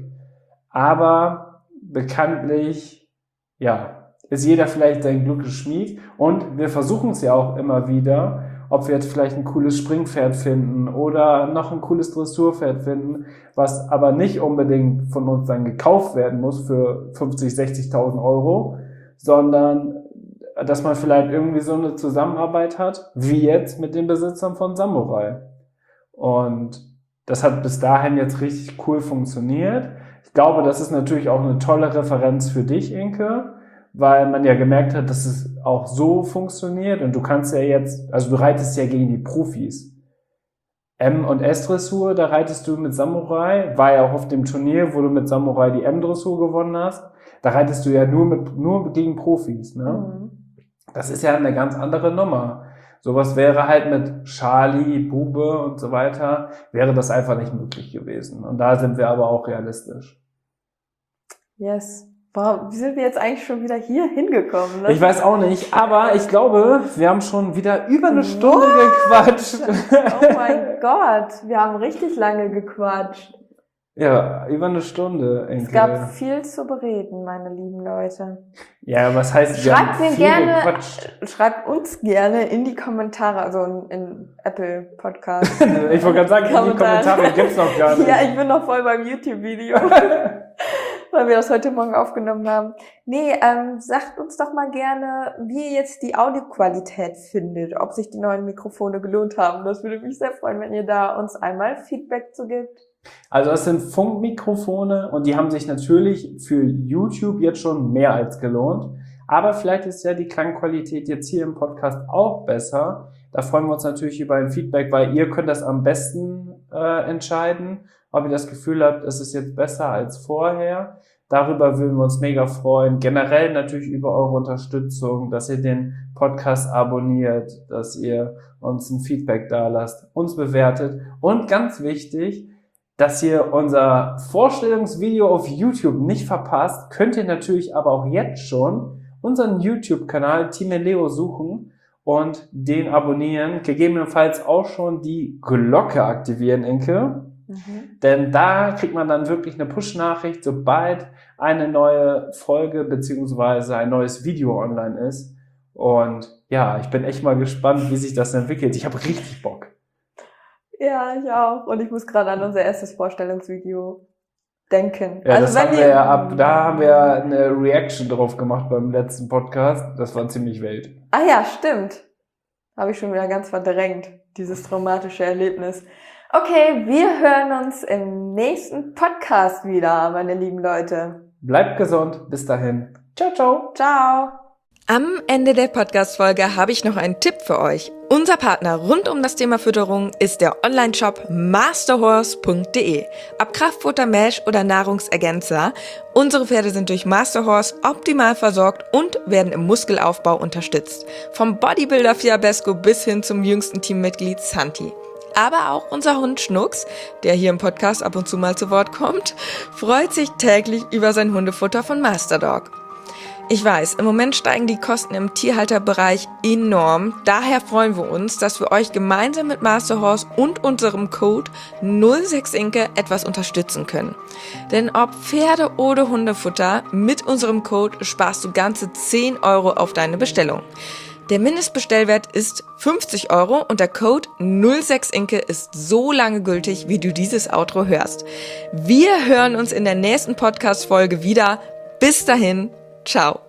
aber bekanntlich, ja, ist jeder vielleicht sein Glückes Schmied. Und wir versuchen es ja auch immer wieder, ob wir jetzt vielleicht ein cooles Springpferd finden oder noch ein cooles Dressurpferd finden, was aber nicht unbedingt von uns dann gekauft werden muss für fünfzig, sechzigtausend Euro, sondern dass man vielleicht irgendwie so eine Zusammenarbeit hat, wie jetzt mit den Besitzern von Samurai. Und das hat bis dahin jetzt richtig cool funktioniert. Ich glaube, das ist natürlich auch eine tolle Referenz für dich, Inke, weil man ja gemerkt hat, dass es auch so funktioniert und du kannst ja jetzt, also du reitest ja gegen die Profis. M- und S-Dressur, da reitest du mit Samurai, war ja auch auf dem Turnier, wo du mit Samurai die M-Dressur gewonnen hast, da reitest du ja nur mit, nur gegen Profis, ne? Mhm. Das ist ja eine ganz andere Nummer. Sowas wäre halt mit Charlie, Bube und so weiter, wäre das einfach nicht möglich gewesen. Und da sind wir aber auch realistisch. Yes. Wow, wie sind wir jetzt eigentlich schon wieder hier hingekommen? Ne? Ich weiß auch nicht, aber ich glaube, wir haben schon wieder über eine Stunde What? gequatscht. Oh mein Gott, wir haben richtig lange gequatscht. Ja, über eine Stunde, Enkel. Es gab viel zu bereden, meine lieben Leute. Ja, was heißt, wir Schreibt haben mir viel gerne, gequatscht. schreibt uns gerne in die Kommentare, also in, in Apple Podcast. Ich wollte gerade sagen, in die Kommentare. Kommentare gibt's noch gar nicht. Ja, ich bin noch voll beim YouTube-Video, weil wir das heute Morgen aufgenommen haben. Nee, ähm, sagt uns doch mal gerne, wie ihr jetzt die Audioqualität findet, ob sich die neuen Mikrofone gelohnt haben. Das würde mich sehr freuen, wenn ihr da uns einmal Feedback zu gibt. Also das sind Funkmikrofone und die haben sich natürlich für YouTube jetzt schon mehr als gelohnt. Aber vielleicht ist ja die Klangqualität jetzt hier im Podcast auch besser. Da freuen wir uns natürlich über ein Feedback, weil ihr könnt das am besten äh, entscheiden, ob ihr das Gefühl habt, es ist jetzt besser als vorher. Darüber würden wir uns mega freuen. Generell natürlich über eure Unterstützung, dass ihr den Podcast abonniert, dass ihr uns ein Feedback da lasst, uns bewertet und ganz wichtig, dass ihr unser Vorstellungsvideo auf YouTube nicht verpasst, könnt ihr natürlich aber auch jetzt schon unseren YouTube-Kanal Team Leo suchen und den abonnieren. Gegebenenfalls auch schon die Glocke aktivieren, Inke. Mhm. Denn da kriegt man dann wirklich eine Push-Nachricht, sobald eine neue Folge beziehungsweise ein neues Video online ist. Und ja, ich bin echt mal gespannt, wie sich das entwickelt. Ich habe richtig Bock. Ja, ich auch. Und ich muss gerade an unser erstes Vorstellungsvideo denken. Ja, also das wenn haben ihr, wir ja ab, da haben wir eine Reaction drauf gemacht beim letzten Podcast. Das war ziemlich wild. Ah ja, stimmt. Habe ich schon wieder ganz verdrängt, dieses traumatische Erlebnis. Okay, wir hören uns im nächsten Podcast wieder, meine lieben Leute. Bleibt gesund. Bis dahin. Ciao, ciao. Ciao. Am Ende der Podcast-Folge habe ich noch einen Tipp für euch. Unser Partner rund um das Thema Fütterung ist der Online-Shop masterhorse punkt de. Ob Kraftfutter, Mesh oder Nahrungsergänzer, unsere Pferde sind durch Masterhorse optimal versorgt und werden im Muskelaufbau unterstützt. Vom Bodybuilder Fiabesco bis hin zum jüngsten Teammitglied Santi. Aber auch unser Hund Schnucks, der hier im Podcast ab und zu mal zu Wort kommt, freut sich täglich über sein Hundefutter von Masterdog. Ich weiß, im Moment steigen die Kosten im Tierhalterbereich enorm. Daher freuen wir uns, dass wir euch gemeinsam mit Masterhorse und unserem Code null sechs Inke etwas unterstützen können. Denn ob Pferde- oder Hundefutter, mit unserem Code sparst du ganze zehn Euro auf deine Bestellung. Der Mindestbestellwert ist fünfzig Euro und der Code null sechs Inke ist so lange gültig, wie du dieses Outro hörst. Wir hören uns in der nächsten Podcast-Folge wieder. Bis dahin, ciao.